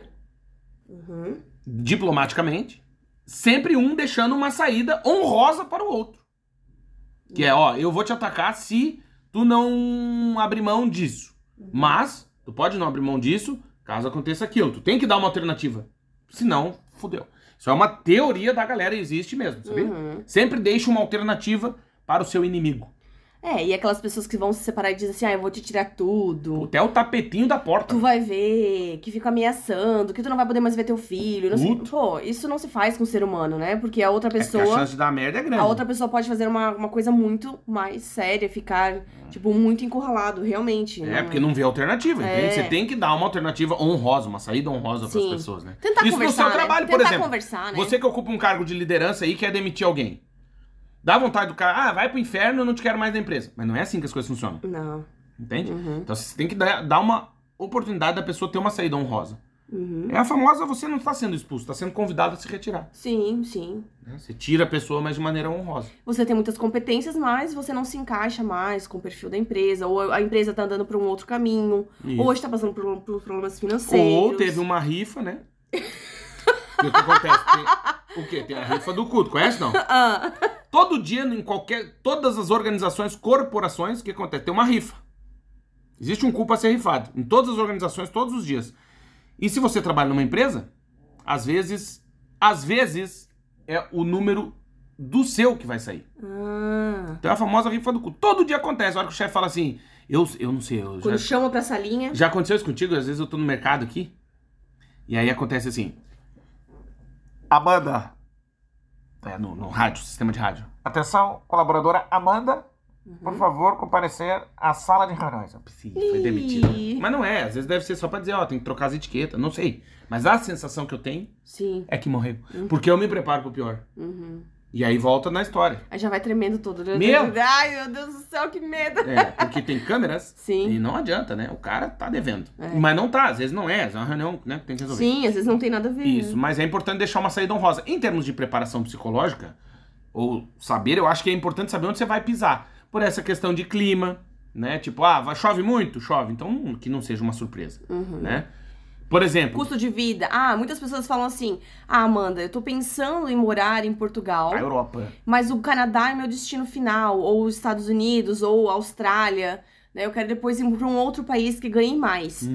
diplomaticamente, sempre um deixando uma saída honrosa para o outro. Que é, ó, eu vou te atacar se tu não abrir mão disso. Mas, tu pode não abrir mão disso, caso aconteça aquilo. Tu tem que dar uma alternativa. Senão, fudeu. Isso é uma teoria da galera, existe mesmo, sabia? Sempre deixa uma alternativa para o seu inimigo. E aquelas pessoas que vão se separar e dizem assim, eu vou te tirar tudo. Até o tapetinho da porta. Tu vai ver, que fica ameaçando, que tu não vai poder mais ver teu filho. Não sei. Pô, isso não se faz com o ser humano, né? Porque a outra pessoa... a chance de dar merda é grande. A outra pessoa pode fazer uma coisa muito mais séria, ficar, tipo, muito encurralado, realmente. Porque não vê alternativa, entende? Você tem que dar uma alternativa honrosa, uma saída honrosa para as pessoas, né? Tentar isso conversar, no seu trabalho, por exemplo. Conversar, né? Você que ocupa um cargo de liderança aí e quer demitir alguém. Dá vontade do cara, vai pro inferno, eu não te quero mais na empresa. Mas não é assim que as coisas funcionam. Não. Entende? Então você tem que dar uma oportunidade da pessoa ter uma saída honrosa. É a famosa, você não está sendo expulso, está sendo convidado a se retirar. Sim, sim. Você tira a pessoa, mas de maneira honrosa. Você tem muitas competências, mas você não se encaixa mais com o perfil da empresa, ou a empresa está andando por um outro caminho, ou está passando por problemas financeiros. Ou teve uma rifa, né? E o que acontece? O quê? Tem a rifa do culto, conhece não? Todo dia, todas as organizações, corporações, o que acontece? Tem uma rifa. Existe um culto a ser rifado. Em todas as organizações, todos os dias. E se você trabalha numa empresa, às vezes é o número do seu que vai sair. Então é a famosa rifa do culto. Todo dia acontece. A hora que o chefe fala assim, eu não sei. Quando chama pra salinha. Já aconteceu isso contigo? Às vezes eu tô no mercado aqui. E aí acontece assim. Amanda. No rádio, sistema de rádio. Atenção, colaboradora Amanda, por favor, comparecer à sala de reuniões. Foi demitido. Mas não é, às vezes deve ser só pra dizer, tem que trocar as etiquetas, não sei. Mas a sensação que eu tenho é que morreu. Porque eu me preparo pro pior. E aí volta na história. Aí já vai tremendo todo. Né? Meu! Ai, meu Deus do céu, que medo. Porque tem câmeras. Sim. E não adianta, né? O cara tá devendo. Mas não tá, às vezes não é. É uma reunião, né? Que tem que resolver. Sim, às vezes não tem nada a ver. Isso, mas é importante deixar uma saída honrosa. Em termos de preparação psicológica, ou saber, eu acho que é importante saber onde você vai pisar. Por essa questão de clima, né? Tipo, chove muito? Chove. Então, que não seja uma surpresa, né? Por exemplo... Custo de vida. Muitas pessoas falam assim, Amanda, eu tô pensando em morar em Portugal. A Europa. Mas o Canadá é meu destino final, ou os Estados Unidos, ou Austrália, né? Eu quero depois ir para um outro país que ganhe mais.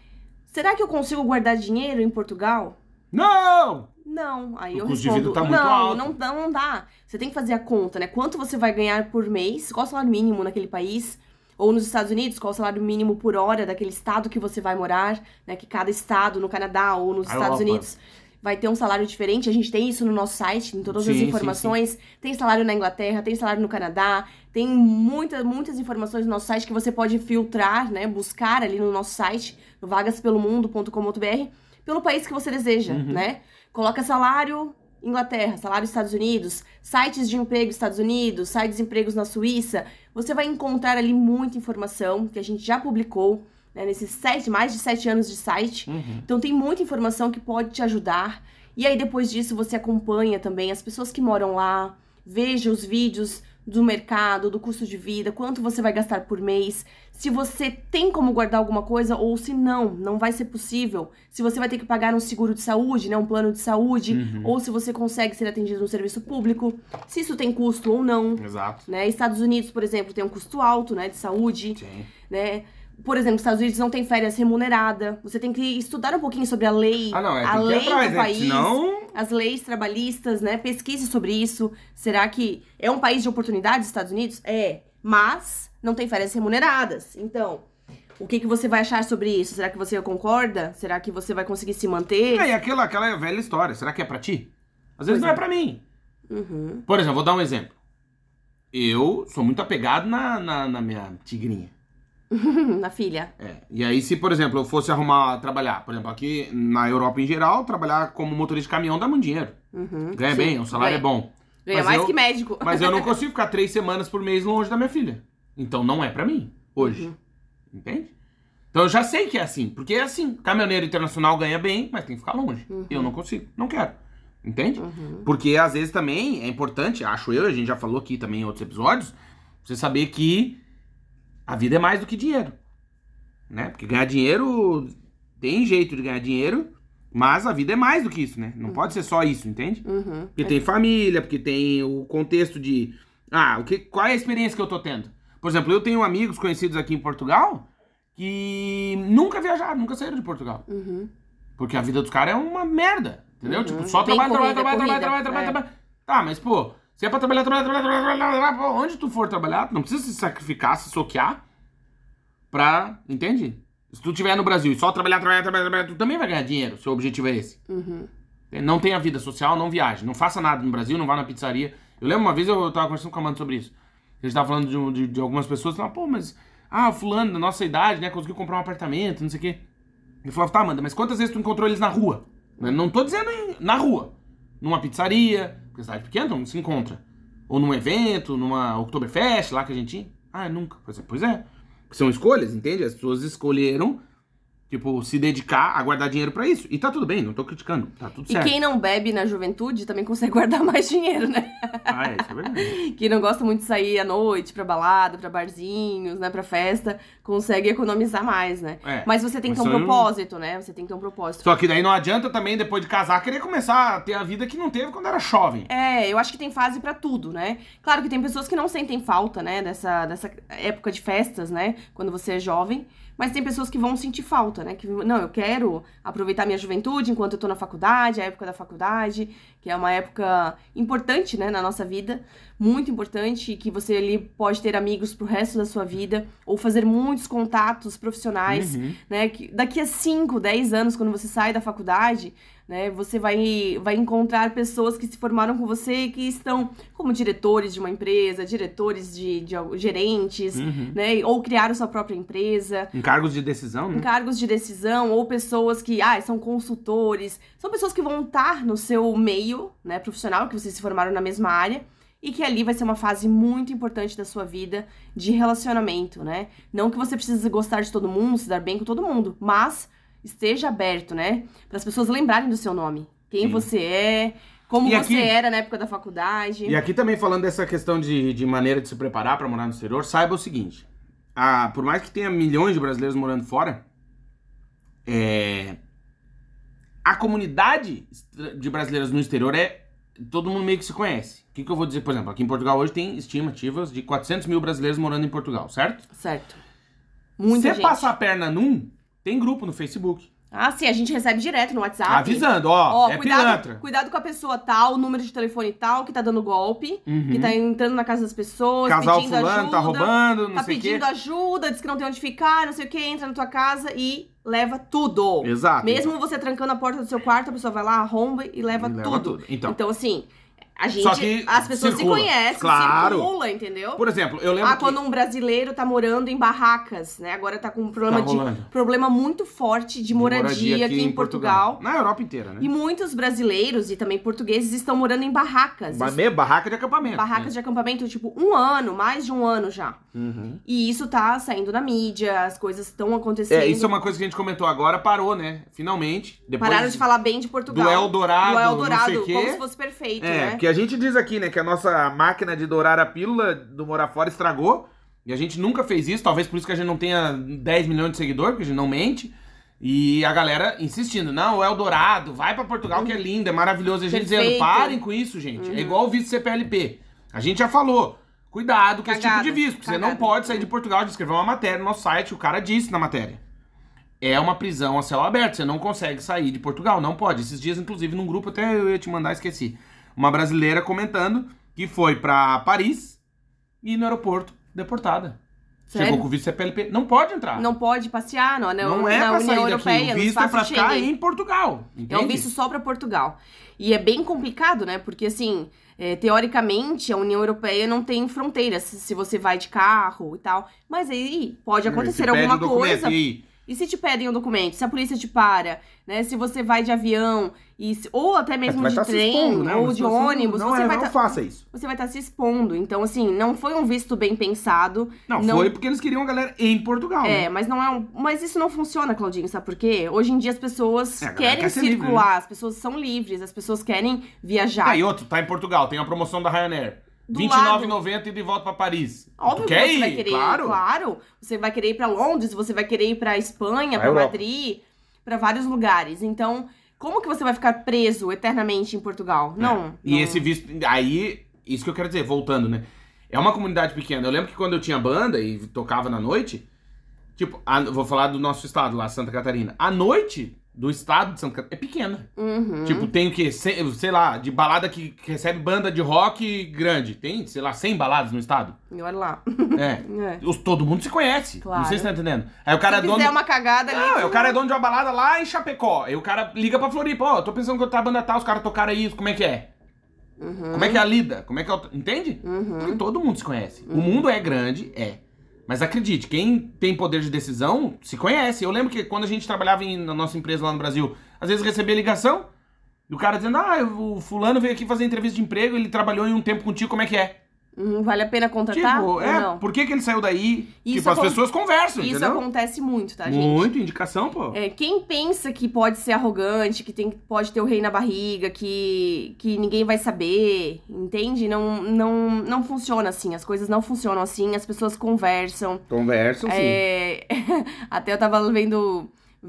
Será que eu consigo guardar dinheiro em Portugal? Não! Não. Aí eu respondo, custo de vida tá muito alto. Não dá. Você tem que fazer a conta, né? Quanto você vai ganhar por mês, qual o salário mínimo naquele país... Ou nos Estados Unidos, qual o salário mínimo por hora daquele estado que você vai morar, né? Que cada estado no Canadá ou nos Estados Unidos vai ter um salário diferente. A gente tem isso no nosso site, em todas as informações. Sim. Tem salário na Inglaterra, tem salário no Canadá. Tem muitas informações no nosso site que você pode filtrar, né? Buscar ali no nosso site, no vagaspelomundo.com.br, pelo país que você deseja, né? Coloca salário... Inglaterra, salário Estados Unidos, sites de emprego Estados Unidos, sites de empregos na Suíça, você vai encontrar ali muita informação que a gente já publicou, né, nesses mais de 7 anos de site. Então tem muita informação que pode te ajudar. E aí depois disso você acompanha também as pessoas que moram lá, veja os vídeos do mercado, do custo de vida, quanto você vai gastar por mês, se você tem como guardar alguma coisa ou se não vai ser possível, se você vai ter que pagar um seguro de saúde, né, um plano de saúde, ou se você consegue ser atendido no serviço público, se isso tem custo ou não. Exato. Né? Estados Unidos, por exemplo, tem um custo alto, né, de saúde, né? Por exemplo, Estados Unidos não tem férias remunerada. Você tem que estudar um pouquinho sobre a lei, a lei do país, senão... as leis trabalhistas, né? Pesquise sobre isso. Será que é um país de oportunidades, Estados Unidos? É, mas não tem férias remuneradas. Então, o que você vai achar sobre isso? Será que você concorda? Será que você vai conseguir se manter? E aquela velha história. Será que é pra ti? Às vezes não é pra mim. Por exemplo, vou dar um exemplo. Eu sou muito apegado na minha tigrinha. Na filha. E aí se, por exemplo, eu fosse trabalhar, por exemplo, aqui na Europa em geral, trabalhar como motorista de caminhão dá muito dinheiro. Ganha bem, o salário é bom. Ganha mais que médico. Mas eu não consigo ficar 3 semanas por mês longe da minha filha. Então não é pra mim. hoje. Entende? Então eu já sei que é assim, porque é assim. Caminhoneiro internacional ganha bem, mas tem que ficar longe. Eu não consigo, não quero. Entende? Porque às vezes também é importante, acho eu, a gente já falou aqui também em outros episódios, você saber que a vida é mais do que dinheiro. Né? Porque ganhar dinheiro, tem jeito de ganhar dinheiro, mas a vida é mais do que isso, né? Não pode ser só isso, entende? Porque tem família, porque tem o contexto de... qual é a experiência que eu tô tendo? Por exemplo, eu tenho amigos conhecidos aqui em Portugal que nunca viajaram, nunca saíram de Portugal. Porque a vida dos caras é uma merda, entendeu? Tipo, só trabalho. Tá, mas pô, se é pra trabalhar, pô, onde tu for trabalhar, tu não precisa se sacrificar, se soquear pra, entende? Se tu estiver no Brasil e só trabalhar, tu também vai ganhar dinheiro, seu objetivo é esse. Não tenha vida social, não viaje, não faça nada no Brasil, não vá na pizzaria. Eu lembro uma vez, eu tava conversando com a Amanda sobre isso. A gente tava falando de algumas pessoas, falavam, pô, mas... fulano da nossa idade, né, conseguiu comprar um apartamento, não sei o quê. Ele falava, tá, Amanda, mas quantas vezes tu encontrou eles na rua? Não tô dizendo na rua. Numa pizzaria, porque cidade pequena não se encontra. Ou num evento, numa Oktoberfest, lá que a gente tinha. Nunca. Pois é. São escolhas, entende? As pessoas escolheram, tipo, se dedicar a guardar dinheiro pra isso. E tá tudo bem, não tô criticando, tá tudo certo. E quem não bebe na juventude também consegue guardar mais dinheiro, né? Isso é verdade. Quem não gosta muito de sair à noite pra balada, pra barzinhos, né, pra festa, consegue economizar mais, né? Mas você tem que ter um propósito, né? Você tem que ter um propósito. Só que daí não adianta também, depois de casar, querer começar a ter a vida que não teve quando era jovem. Eu acho que tem fase pra tudo, né? Claro que tem pessoas que não sentem falta, né, dessa época de festas, né, quando você é jovem. Mas tem pessoas que vão sentir falta, né? Que, não, eu quero aproveitar minha juventude enquanto eu tô na faculdade, a época da faculdade, que é uma época importante, né, na nossa vida, muito importante, que você ali pode ter amigos pro resto da sua vida, ou fazer muitos contatos profissionais, né? Que daqui a 5, 10 anos, quando você sai da faculdade, né, você vai encontrar pessoas que se formaram com você e que estão como diretores de uma empresa, diretores de gerentes, né, ou criaram sua própria empresa. Em cargos de decisão, né? Em cargos de decisão, ou pessoas que, são consultores, são pessoas que vão estar no seu meio, né, profissional, que vocês se formaram na mesma área, e que ali vai ser uma fase muito importante da sua vida de relacionamento, né? Não que você precise gostar de todo mundo, se dar bem com todo mundo, mas esteja aberto, né? Para as pessoas lembrarem do seu nome. Quem você é, como você era na época da faculdade. E aqui também falando dessa questão de maneira de se preparar para morar no exterior, saiba o seguinte. Por mais que tenha milhões de brasileiros morando fora, a comunidade de brasileiros no exterior todo mundo meio que se conhece. O que eu vou dizer? Por exemplo, aqui em Portugal hoje tem estimativas de 400 mil brasileiros morando em Portugal, certo? Certo. Muita gente. Se passar a perna tem grupo no Facebook. Sim, a gente recebe direto no WhatsApp. Avisando, pilantra. Cuidado com a pessoa tal, o número de telefone tal, que tá dando golpe, que tá entrando na casa das pessoas, casal pedindo fulano, ajuda. Tá roubando, não sei o quê. Tá pedindo ajuda, diz que não tem onde ficar, não sei o quê, entra na tua casa e leva tudo. Exato. Mesmo você trancando a porta do seu quarto, a pessoa vai lá, arromba e leva tudo. Então assim... as pessoas se conhecem, circula, entendeu? Por exemplo, eu lembro quando um brasileiro tá morando em barracas, né? Agora tá com um problema muito forte de moradia aqui em Portugal. Na Europa inteira, né? E muitos brasileiros e também portugueses estão morando em barracas. Barraca de acampamento. Barracas de acampamento, tipo, mais de um ano já. E isso tá saindo na mídia, as coisas estão acontecendo. Isso é uma coisa que a gente comentou agora, parou, né? Finalmente. Pararam de falar bem de Portugal. Do Eldorado, não sei o quê. Como se fosse perfeito, né? Que a gente diz aqui, né, que a nossa máquina de dourar a pílula do Morar Fora estragou, e a gente nunca fez isso, talvez por isso que a gente não tenha 10 milhões de seguidores, porque a gente não mente, e a galera insistindo, não, o Eldorado, vai pra Portugal que é lindo, é maravilhoso, e a gente dizendo, parem com isso, gente, é igual o visto CPLP, a gente já falou, cuidado com esse tipo de visto, você não pode sair de Portugal, de escrever uma matéria no nosso site, o cara disse na matéria. É uma prisão a céu aberto, você não consegue sair de Portugal, não pode. Esses dias, inclusive, num grupo, até eu ia te mandar, esqueci. Uma brasileira comentando que foi pra Paris e no aeroporto deportada. Sério? Chegou com o visto CPLP. Não pode entrar. Não pode passear não é na pra União sair Europeia. daqui. O visto é pra ficar em Portugal. Entende? É um visto só pra Portugal. E é bem complicado, né? Porque, assim, teoricamente, a União Europeia não tem fronteiras se você vai de carro e tal. Mas aí pode acontecer alguma coisa. E se te pedem um documento? Se a polícia te para, né? Se você vai de avião, ou até mesmo de trem, expondo, né? ou de ônibus, não você vai não faça isso. Você vai estar se expondo. Então, assim, não foi um visto bem pensado. Não, foi porque eles queriam a galera em Portugal. É, né? Mas não é Mas isso não funciona, Claudinho, sabe por quê? Hoje em dia as pessoas querem circular, livre, né? As pessoas são livres, as pessoas querem viajar. E outro, tá em Portugal, tem a promoção da Ryanair. R$29,90 e de volta pra Paris. Óbvio que você vai querer ir, claro. Você vai querer ir pra Londres, você vai querer ir pra Espanha, pra Madrid, pra vários lugares. Então, como que você vai ficar preso eternamente em Portugal? Não. E esse visto... Aí, isso que eu quero dizer, voltando, né? É uma comunidade pequena. Eu lembro que quando eu tinha banda e tocava na noite, tipo, vou falar do nosso estado lá, Santa Catarina. A noite do estado de Santa Catarina é pequena. Tipo, tem o quê? Sei lá, de balada que recebe banda de rock grande. Tem, sei lá, 100 baladas no estado. E olha lá. Todo mundo se conhece. Claro. Não sei se tá entendendo. Aí o cara se fizer uma cagada ali... o cara é dono de uma balada lá em Chapecó. Aí o cara liga pra Floripa. Ó, tô pensando que eu tô a banda tal, os caras tocaram aí, como é que é? Como é que é a lida? Como é que é Entende? Porque todo mundo se conhece. O mundo é grande, mas acredite, quem tem poder de decisão se conhece. Eu lembro que quando a gente trabalhava na nossa empresa lá no Brasil, às vezes recebia ligação do cara dizendo, o fulano veio aqui fazer entrevista de emprego, ele trabalhou em um tempo contigo, como é que é? Vale a pena contratar? Tipo, não? Por que ele saiu daí? Tipo, as pessoas conversam, Isso entendeu? acontece muito, tá, gente? Muito, indicação, pô. Quem pensa que pode ser arrogante, que pode ter o rei na barriga, que ninguém vai saber, entende? Não funciona assim, as coisas não funcionam assim, as pessoas conversam. Conversam, sim. Até eu tava vendo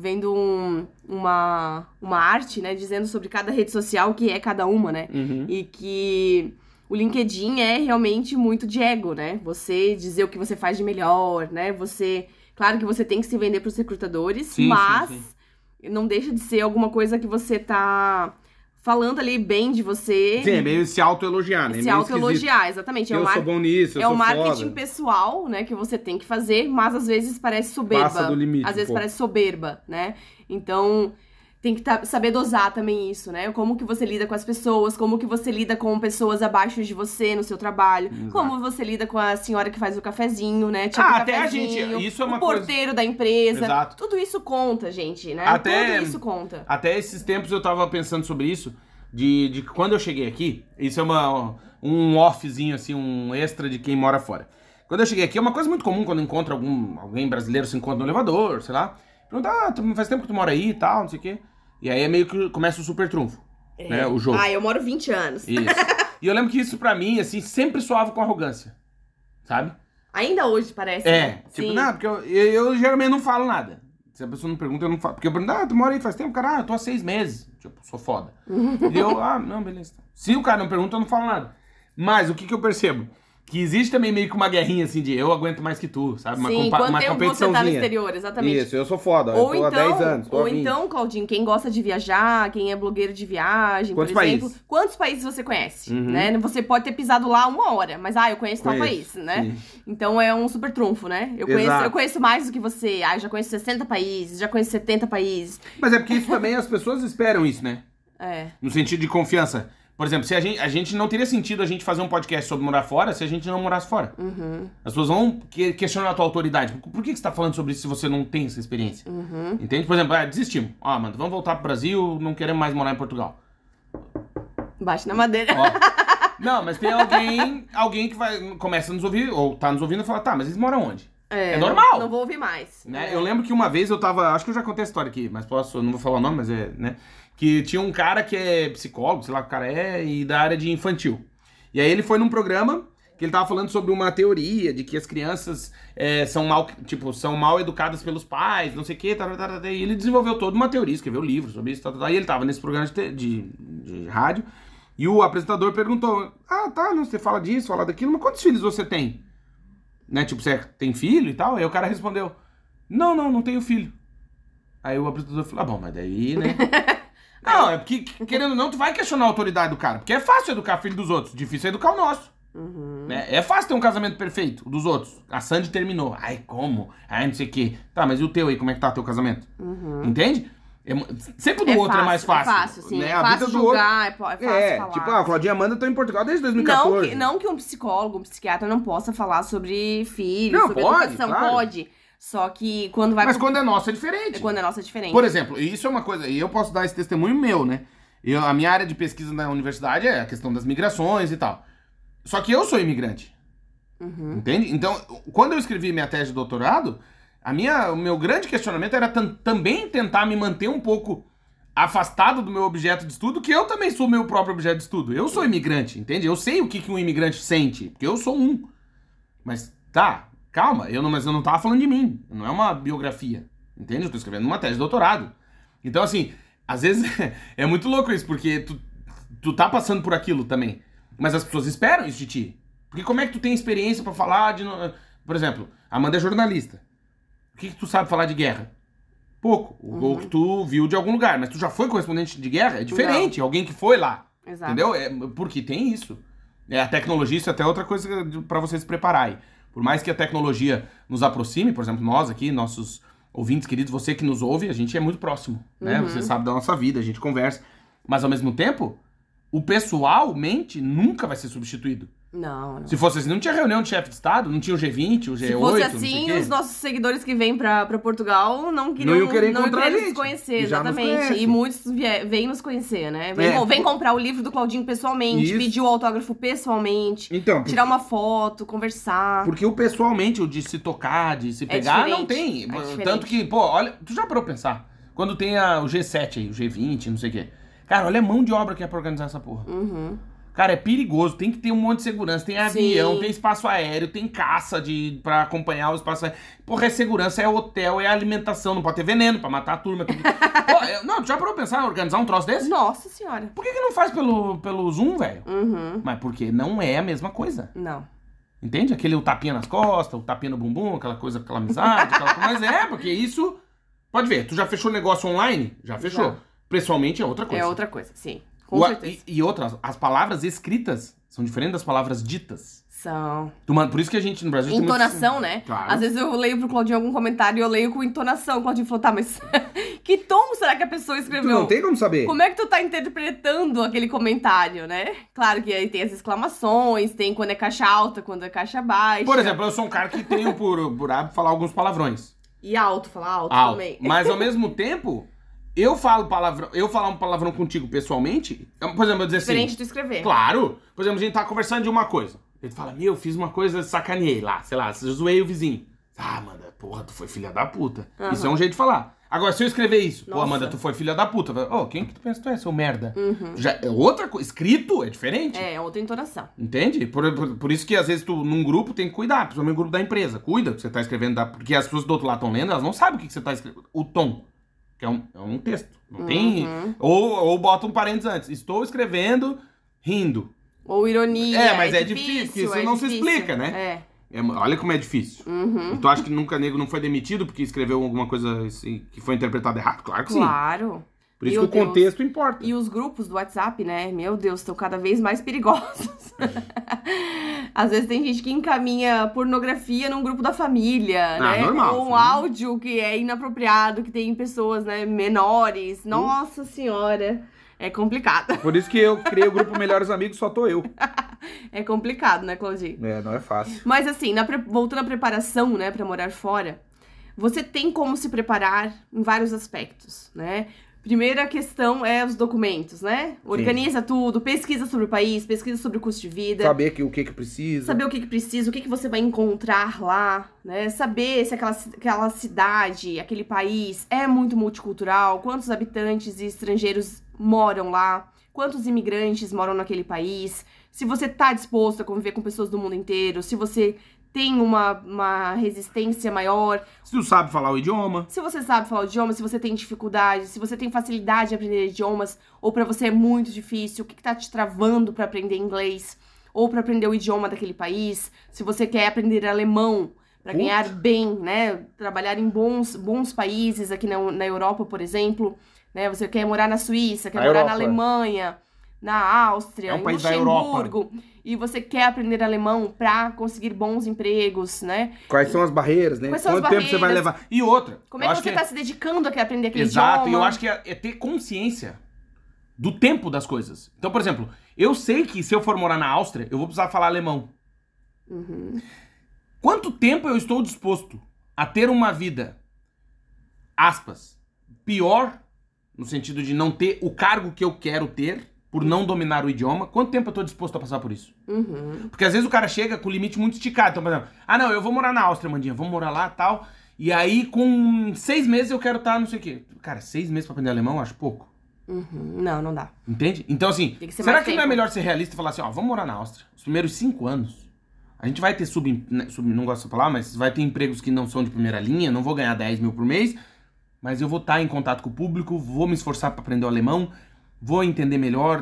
uma arte, né, dizendo sobre cada rede social, o que é cada uma, né? E que... O LinkedIn é realmente muito de ego, né? Você dizer o que você faz de melhor, né? Claro que você tem que se vender para os recrutadores, mas não deixa de ser alguma coisa que você tá falando ali bem de você. Sim, é meio se autoelogiar, né? Se autoelogiar, exatamente. Eu sou bom nisso, eu sou foda. É o marketing pessoal, né, que você tem que fazer, mas às vezes parece soberba. Passa do limite. Às vezes parece soberba, né? Então... Tem que saber dosar também isso, né? Como que você lida com as pessoas, como que você lida com pessoas abaixo de você no seu trabalho, como você lida com a senhora que faz o cafezinho, né? Até a gente, isso é uma coisa... O porteiro da empresa. Exato. Tudo isso conta, gente, né? Tudo isso conta. Até esses tempos eu tava pensando sobre isso, de quando eu cheguei aqui, isso é um offzinho, assim, um extra de quem mora fora. Quando eu cheguei aqui, é uma coisa muito comum quando encontra alguém brasileiro, se encontra no elevador, sei lá. Pergunta, faz tempo que tu mora aí e tal, não sei o quê. E aí é meio que começa o super trunfo, né, o jogo. Eu moro 20 anos. Isso. E eu lembro que isso pra mim, assim, sempre soava com arrogância, sabe? Ainda hoje parece, né? Tipo, não, porque eu geralmente não falo nada. Se a pessoa não pergunta, eu não falo. Porque eu pergunto, tu mora aí faz tempo? Cara, eu tô há 6 meses. Tipo, sou foda. E eu, não, beleza. Se o cara não pergunta, eu não falo nada. Mas o que eu percebo? Que existe também meio que uma guerrinha, assim, de eu aguento mais que tu, sabe? Uma competiçãozinha. Você tá no exterior, exatamente. Isso, eu sou foda, eu tô há 10 anos, tô há 20. Então, Claudinho, quem gosta de viajar, quem é blogueiro de viagem, por exemplo... Quantos países você conhece, né? Você pode ter pisado lá 1 hora, mas, eu conheço tal país, né? Sim. Então, é um super trunfo, né? Eu conheço mais do que você. Eu já conheço 60 países, já conheço 70 países. Mas é porque isso também, as pessoas esperam isso, né? No sentido de confiança. Por exemplo, se a gente não teria sentido a gente fazer um podcast sobre morar fora se a gente não morasse fora. As pessoas vão questionar a tua autoridade. Por que você tá falando sobre isso se você não tem essa experiência? Entende? Por exemplo, desistimos. Mano, vamos voltar pro Brasil, não queremos mais morar em Portugal. Bate na madeira. Não, mas tem alguém que começa a nos ouvir, ou tá nos ouvindo e fala, tá, mas eles moram onde? É normal. Não vou ouvir mais. Né? Eu lembro que uma vez eu tava, acho que eu já contei a história aqui, mas não vou falar o nome, mas né? Que tinha um cara que é psicólogo, sei lá o que o cara é, e da área de infantil. E aí ele foi num programa que ele tava falando sobre uma teoria de que as crianças são mal educadas pelos pais, não sei o que, e ele desenvolveu toda uma teoria, escreveu livros sobre isso, e ele tava nesse programa de rádio, e o apresentador perguntou, você fala disso, fala daquilo, mas quantos filhos você tem? Né, tipo, você tem filho e tal? Aí o cara respondeu, não tenho filho. Aí o apresentador falou, bom, mas daí, né... Não, é porque, querendo ou não, tu vai questionar a autoridade do cara. Porque é fácil educar filho dos outros, difícil é educar o nosso. Né? É fácil ter um casamento perfeito, o dos outros. A Sandy terminou. Ai, como? Ai, não sei o quê. Tá, mas e o teu aí, como é que tá teu casamento? Entende? Sempre do outro é mais fácil. É fácil, sim. Né? É fácil julgar, é fácil falar. Tipo, a Claudinha Amanda tá em Portugal desde 2014. Não que um psicólogo, um psiquiatra não possa falar sobre filhos, sobre educação. Claro. Pode. Só que quando vai... Mas quando é nosso é diferente. Quando é nosso é diferente. Por exemplo, e isso é uma coisa, e eu posso dar esse testemunho meu, né? A minha área de pesquisa na universidade é a questão das migrações e tal. Só que eu sou imigrante. Entende? Então, quando eu escrevi minha tese de doutorado, o meu grande questionamento era também tentar me manter um pouco afastado do meu objeto de estudo, que eu também sou meu próprio objeto de estudo. Eu sou imigrante, entende? Eu sei o que um imigrante sente, porque eu sou um. Mas, tá, calma, mas eu não tava falando de mim. Não é uma biografia, entende? Eu tô escrevendo uma tese de doutorado. Então, assim, às vezes é muito louco isso, porque tu tá passando por aquilo também. Mas as pessoas esperam isso de ti. Porque como é que tu tem experiência pra falar de... Por exemplo, a Amanda é jornalista. O que tu sabe falar de guerra? Pouco. Ou que tu viu de algum lugar. Mas tu já foi correspondente de guerra? É diferente. Alguém que foi lá. Exato. Entendeu? Porque tem isso. A tecnologia, isso é até outra coisa pra você se preparar aí. Por mais que a tecnologia nos aproxime, por exemplo, nós aqui, nossos ouvintes queridos, você que nos ouve, a gente é muito próximo, né? Você sabe da nossa vida, a gente conversa. Mas ao mesmo tempo, o pessoalmente nunca vai ser substituído. Não. Se fosse assim, não tinha reunião de chefe de Estado, não tinha o G20, o G8, Se fosse assim, os nossos seguidores que vêm pra Portugal não iam querer encontrar a gente. nos conhecer, Já nos exatamente. conhece. E muitos vêm nos conhecer, né? Vem comprar o livro do Claudinho pessoalmente, Isso. pedir o autógrafo pessoalmente, Então, tirar uma foto, conversar. porque o pessoalmente, o de se tocar, de se pegar, não tem. diferente. Tanto que, pô, olha, tu já parou pra pensar? Quando tem o G7 aí, o G20, não sei o quê. Cara, olha a mão de obra que é pra organizar essa porra. Cara, é perigoso, tem que ter um monte de segurança, tem avião, tem espaço aéreo, tem caça pra acompanhar o espaço aéreo. Porra, é segurança, é hotel, é alimentação, não pode ter veneno pra matar a turma. Pô, não, tu já parou pra pensar em organizar um troço desse? Nossa senhora. Por que não faz pelo Zoom, velho? Mas porque não é a mesma coisa. Não. Entende? Aquele o tapinha nas costas, o tapinha no bumbum, aquela coisa, aquela amizade, mas porque isso... Pode ver, tu já fechou negócio online? Já fechou. Já. Pessoalmente é outra coisa. É outra coisa, sim. Com certeza. E outras, as palavras escritas são diferentes das palavras ditas. São. Por isso que a gente no Brasil tem Entonação, muito... né? Claro. Às vezes eu leio pro Claudinho algum comentário e eu leio com entonação. O Claudinho falou, tá, mas que tom será que a pessoa escreveu? como saber. Como é que tu tá interpretando aquele comentário, né? Claro que aí tem as exclamações, tem quando é caixa alta, quando é caixa baixa. Por exemplo, eu sou um cara que tenho por hábito falar alguns palavrões. E alto, falar alto também. Mas ao mesmo tempo, eu falar um palavrão contigo pessoalmente, por exemplo, eu dizer Diferente assim... de tu escrever. Claro. Por exemplo, a gente tá conversando de uma coisa. Ele fala, fiz uma coisa, sacaneei lá, sei lá, zoei o vizinho. Ah, Amanda, porra, tu foi filha da puta. Isso é um jeito de falar. Agora, se eu escrever isso, pô, Amanda, tu foi filha da puta. Quem que tu pensa que tu é, seu merda? Já é outra coisa. Escrito é diferente. É outra entonação. Entende? Por isso que às vezes tu, num grupo, tem que cuidar. Principalmente no grupo da empresa. Cuida que você tá escrevendo, porque as pessoas do outro lado estão lendo, elas não sabem o que você tá escrevendo. O tom. Que é um texto. Não tem... Ou bota um parênteses antes. Estou escrevendo rindo. Ou ironia. Mas é difícil, porque isso não se explica, né? Olha como é difícil. E tu acha que nunca nego não foi demitido porque escreveu alguma coisa assim, que foi interpretada errado? Claro que sim. Claro. Por isso que o contexto importa. E os grupos do WhatsApp, né? Meu Deus, estão cada vez mais perigosos. Às vezes tem gente que encaminha pornografia num grupo da família, né? Normal. Ou um áudio que é inapropriado, que tem pessoas, né, menores. Nossa senhora. É complicado. Por isso que eu criei o grupo Melhores Amigos, só tô eu. É complicado, né, Claudinho? Não é fácil. Mas assim, voltando à preparação, né, pra morar fora, você tem como se preparar em vários aspectos, né? Primeira questão é os documentos, né? Organiza tudo, pesquisa sobre o país, pesquisa sobre o custo de vida. Saber o que precisa. Saber o que precisa, o que você vai encontrar lá, né? Saber se aquela cidade, aquele país é muito multicultural, quantos habitantes e estrangeiros moram lá, quantos imigrantes moram naquele país, se você tá disposto a conviver com pessoas do mundo inteiro, se você tem uma resistência maior. Se tu sabe falar o idioma. Se você sabe falar o idioma, se você tem dificuldade, se você tem facilidade em aprender idiomas, ou pra você é muito difícil, o que tá te travando pra aprender inglês, ou pra aprender o idioma daquele país, se você quer aprender alemão, pra ganhar bem, né, trabalhar em bons países, aqui na Europa, por exemplo, né, você quer morar na Suíça, quer morar na Alemanha, na Áustria, em Luxemburgo, e você quer aprender alemão pra conseguir bons empregos, né? Quais são as barreiras, né? Quanto tempo você vai levar? E outra... Como é que você tá se dedicando a aprender aquele idioma? Exato, e eu acho que é ter consciência do tempo das coisas. Então, por exemplo, eu sei que se eu for morar na Áustria, eu vou precisar falar alemão. Quanto tempo eu estou disposto a ter uma vida, aspas, pior, no sentido de não ter o cargo que eu quero ter, por não dominar o idioma, quanto tempo eu tô disposto a passar por isso? Porque às vezes o cara chega com o limite muito esticado. Então, por exemplo, não, eu vou morar na Áustria, Mandinha, vamos morar lá e tal, e aí com 6 meses eu quero estar não sei o quê. Cara, 6 meses pra aprender alemão eu acho pouco. Não, não dá. Entende? Então assim, será que não é melhor ser realista e falar assim, ó, vamos morar na Áustria, os primeiros 5 anos, a gente vai ter não gosto de falar, mas vai ter empregos que não são de primeira linha, não vou ganhar 10 mil por mês, mas eu vou estar em contato com o público, vou me esforçar pra aprender o alemão, vou entender melhor,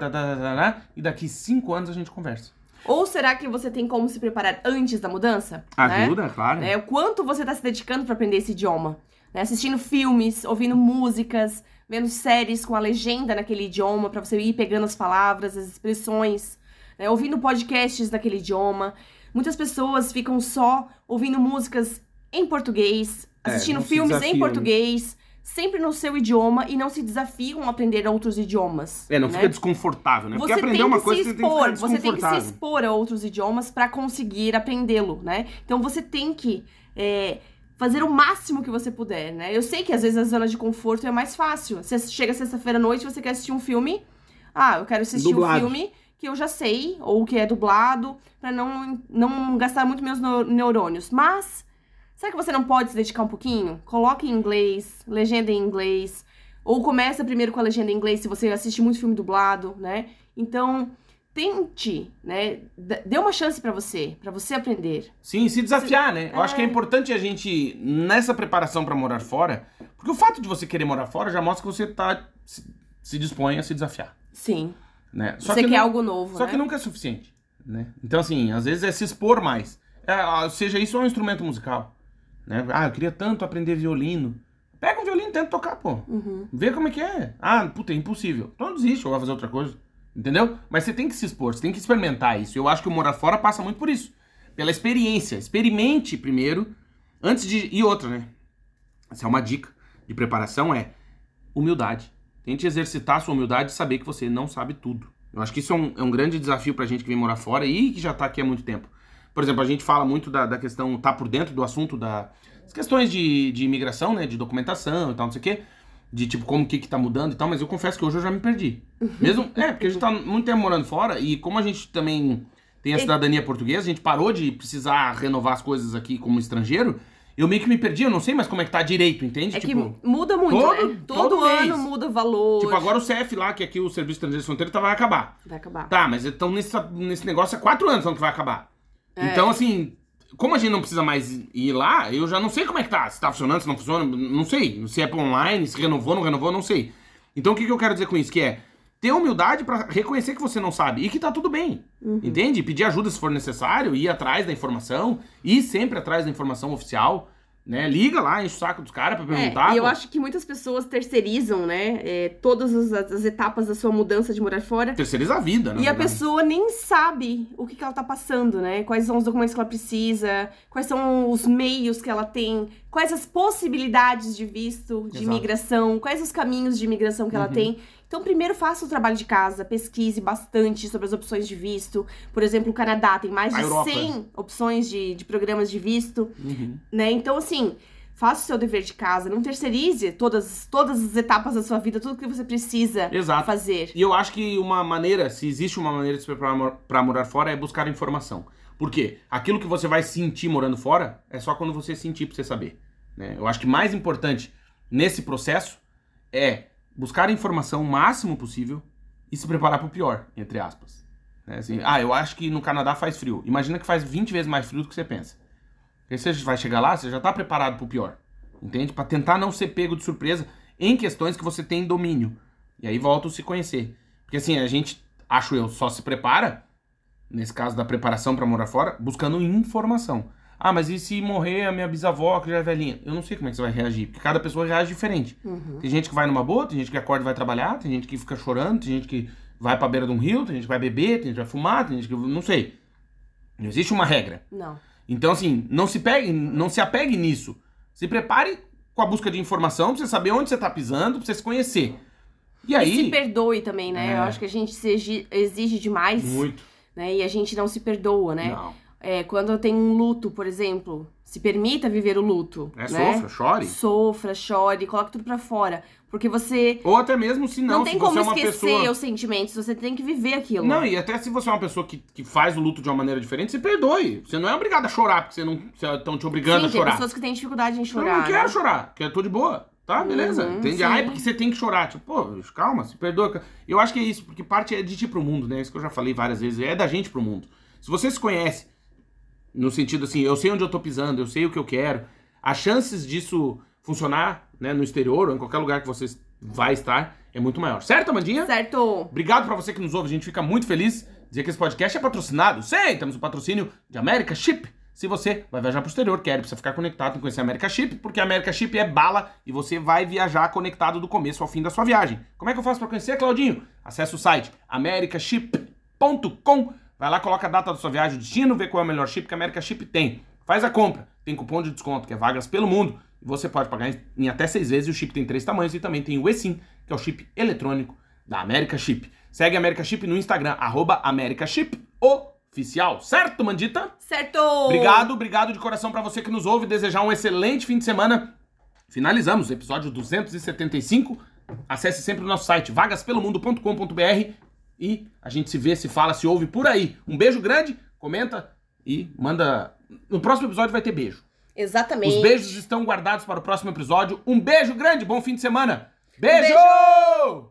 e daqui 5 anos a gente conversa. Ou será que você tem como se preparar antes da mudança? Ajuda, claro. O quanto você tá se dedicando pra aprender esse idioma? Né? Assistindo filmes, ouvindo músicas, vendo séries com a legenda naquele idioma, pra você ir pegando as palavras, as expressões, né? Ouvindo podcasts naquele idioma. Muitas pessoas ficam só ouvindo músicas em português, assistindo filmes em português, sempre no seu idioma, e não se desafiam a aprender outros idiomas. Não fica desconfortável, né? Porque aprender uma coisa, você tem que ficar desconfortável. Você tem que se expor a outros idiomas pra conseguir aprendê-lo, né? Então você tem que fazer o máximo que você puder, né? Eu sei que às vezes a zona de conforto é mais fácil. Você chega sexta-feira à noite e você quer assistir um filme. Eu quero assistir um filme que eu já sei, ou que é dublado, pra não gastar muito meus neurônios. Mas será que você não pode se dedicar um pouquinho? Coloque em inglês, legenda em inglês, ou começa primeiro com a legenda em inglês se você assiste muito filme dublado, né? Então, tente, né? Dê uma chance pra você aprender. Sim, se desafiar, né? Eu acho que é importante a gente, nessa preparação pra morar fora, porque o fato de você querer morar fora já mostra que você se dispõe a se desafiar. Sim. Né? Você quer algo novo, Só que nunca é suficiente, né? Então, assim, às vezes é se expor mais. Seja isso ou um instrumento musical. Né? Eu queria tanto aprender violino. Pega um violino e tenta tocar, pô. Vê como é que é. Puta, é impossível. Então não desiste, ou vai fazer outra coisa. Entendeu? Mas você tem que se expor, você tem que experimentar isso. Eu acho que o morar fora passa muito por isso. Pela experiência. Experimente primeiro, antes de... E outra, né? Essa é uma dica de preparação, humildade. Tente exercitar a sua humildade e saber que você não sabe tudo. Eu acho que isso é um grande desafio pra gente que vem morar fora e que já tá aqui há muito tempo. Por exemplo, a gente fala muito da questão, tá por dentro do assunto das questões de imigração, né, de documentação e tal, não sei o quê, de tipo, como que tá mudando e tal, mas eu confesso que hoje eu já me perdi. Mesmo, porque a gente tá muito tempo morando fora e como a gente também tem a cidadania portuguesa, a gente parou de precisar renovar as coisas aqui como estrangeiro, eu meio que me perdi, eu não sei mais como é que tá direito, entende? Que muda muito, né? Todo ano muda o valor. Tipo, agora o CF lá, que aqui o Serviço Estrangeiro de Fronteira, vai acabar. Vai acabar. Tá, mas estão nesse negócio há 4 anos falando que vai acabar. Então, assim, como a gente não precisa mais ir lá, eu já não sei como é que tá. Se tá funcionando, se não funciona, não sei. Se é online, se renovou, não renovou, não sei. Então, o que eu quero dizer com isso? Que ter humildade pra reconhecer que você não sabe e que tá tudo bem. Entende? Pedir ajuda se for necessário, ir atrás da informação, ir sempre atrás da informação oficial. Né? Liga lá, enche o saco dos caras pra perguntar. E eu acho que muitas pessoas terceirizam, né? Todas as etapas da sua mudança de morar fora. Terceiriza a vida, né? E a pessoa nem sabe o que ela tá passando, né? Quais são os documentos que ela precisa, quais são os meios que ela tem, quais as possibilidades de visto, de imigração, quais os caminhos de imigração que ela tem. Então, primeiro faça o trabalho de casa, pesquise bastante sobre as opções de visto. Por exemplo, o Canadá tem mais de 100 opções de programas de visto, né? Então, assim, faça o seu dever de casa, não terceirize todas as etapas da sua vida, tudo que você precisa fazer. E eu acho que se existe uma maneira de se preparar pra morar fora, é buscar informação. Por quê? Aquilo que você vai sentir morando fora, é só quando você sentir pra você saber. Né? Eu acho que mais importante nesse processo é buscar a informação o máximo possível e se preparar pro pior, entre aspas. Né? Assim, eu acho que no Canadá faz frio. Imagina que faz 20 vezes mais frio do que você pensa. Porque você vai chegar lá, você já tá preparado pro pior. Entende? Pra tentar não ser pego de surpresa em questões que você tem domínio. E aí volta a se conhecer. Porque assim, a gente, acho eu, só se prepara, nesse caso da preparação pra morar fora, buscando informação. Mas e se morrer a minha bisavó, que já é velhinha? Eu não sei como é que você vai reagir, porque cada pessoa reage diferente. Tem gente que vai numa boa, tem gente que acorda e vai trabalhar, tem gente que fica chorando, tem gente que vai pra beira de um rio, tem gente que vai beber, tem gente que vai fumar, tem gente que... Não sei. Não existe uma regra. Não. Então, assim, não se apegue nisso. Se prepare com a busca de informação pra você saber onde você tá pisando, pra você se conhecer. E aí... se perdoe também, né? Eu acho que a gente se exige demais. Muito. Né? E a gente não se perdoa, né? Não. Quando tem um luto, por exemplo, se permita viver o luto. Né? Sofra, chore. Sofra, chore, coloque tudo pra fora. Porque você... Ou até mesmo se não tem se como você é uma esquecer pessoa... os sentimentos, você tem que viver aquilo. Não, e até se você é uma pessoa que faz o luto de uma maneira diferente, se perdoe. Você não é obrigado a chorar, porque você estão te obrigando a chorar. Tem pessoas que têm dificuldade em chorar. Eu não quero chorar, porque eu tô de boa. Tá, beleza. Entende? Sim. Ai, porque você tem que chorar. Tipo, pô, calma, se perdoa. Eu acho que é isso, porque parte é de ti pro mundo, né? Isso que eu já falei várias vezes, é da gente pro mundo. Se você se conhece, no sentido assim, eu sei onde eu tô pisando, eu sei o que eu quero, as chances disso funcionar, né, no exterior ou em qualquer lugar que você vai estar é muito maior. Certo, Amandinha? Certo. Obrigado pra você que nos ouve, a gente fica muito feliz. Dizer que esse podcast é patrocinado. Sim, temos o patrocínio de America Chip. Se você vai viajar pro exterior, precisa ficar conectado com esse America Chip, porque a America Chip é bala e você vai viajar conectado do começo ao fim da sua viagem. Como é que eu faço pra conhecer, Claudinho? Acesse o site americaship.com, vai lá, coloca a data da sua viagem, o destino, vê qual é o melhor chip que a America Chip tem. Faz a compra, tem cupom de desconto, que é Vagas pelo Mundo, e você pode pagar em até 6 vezes, e o chip tem 3 tamanhos, e também tem o eSIM, que é o chip eletrônico da America Chip. Segue a America Chip no Instagram, @AmericaChipOficial. Certo, Mandita? Certo! Obrigado de coração pra você que nos ouve. Desejar um excelente fim de semana. Finalizamos o episódio 275. Acesse sempre o nosso site, vagaspelomundo.com.br, e a gente se vê, se fala, se ouve por aí. Um beijo grande, comenta e manda... No próximo episódio vai ter beijo. Exatamente. Os beijos estão guardados para o próximo episódio. Um beijo grande, bom fim de semana. Beijo! Beijo!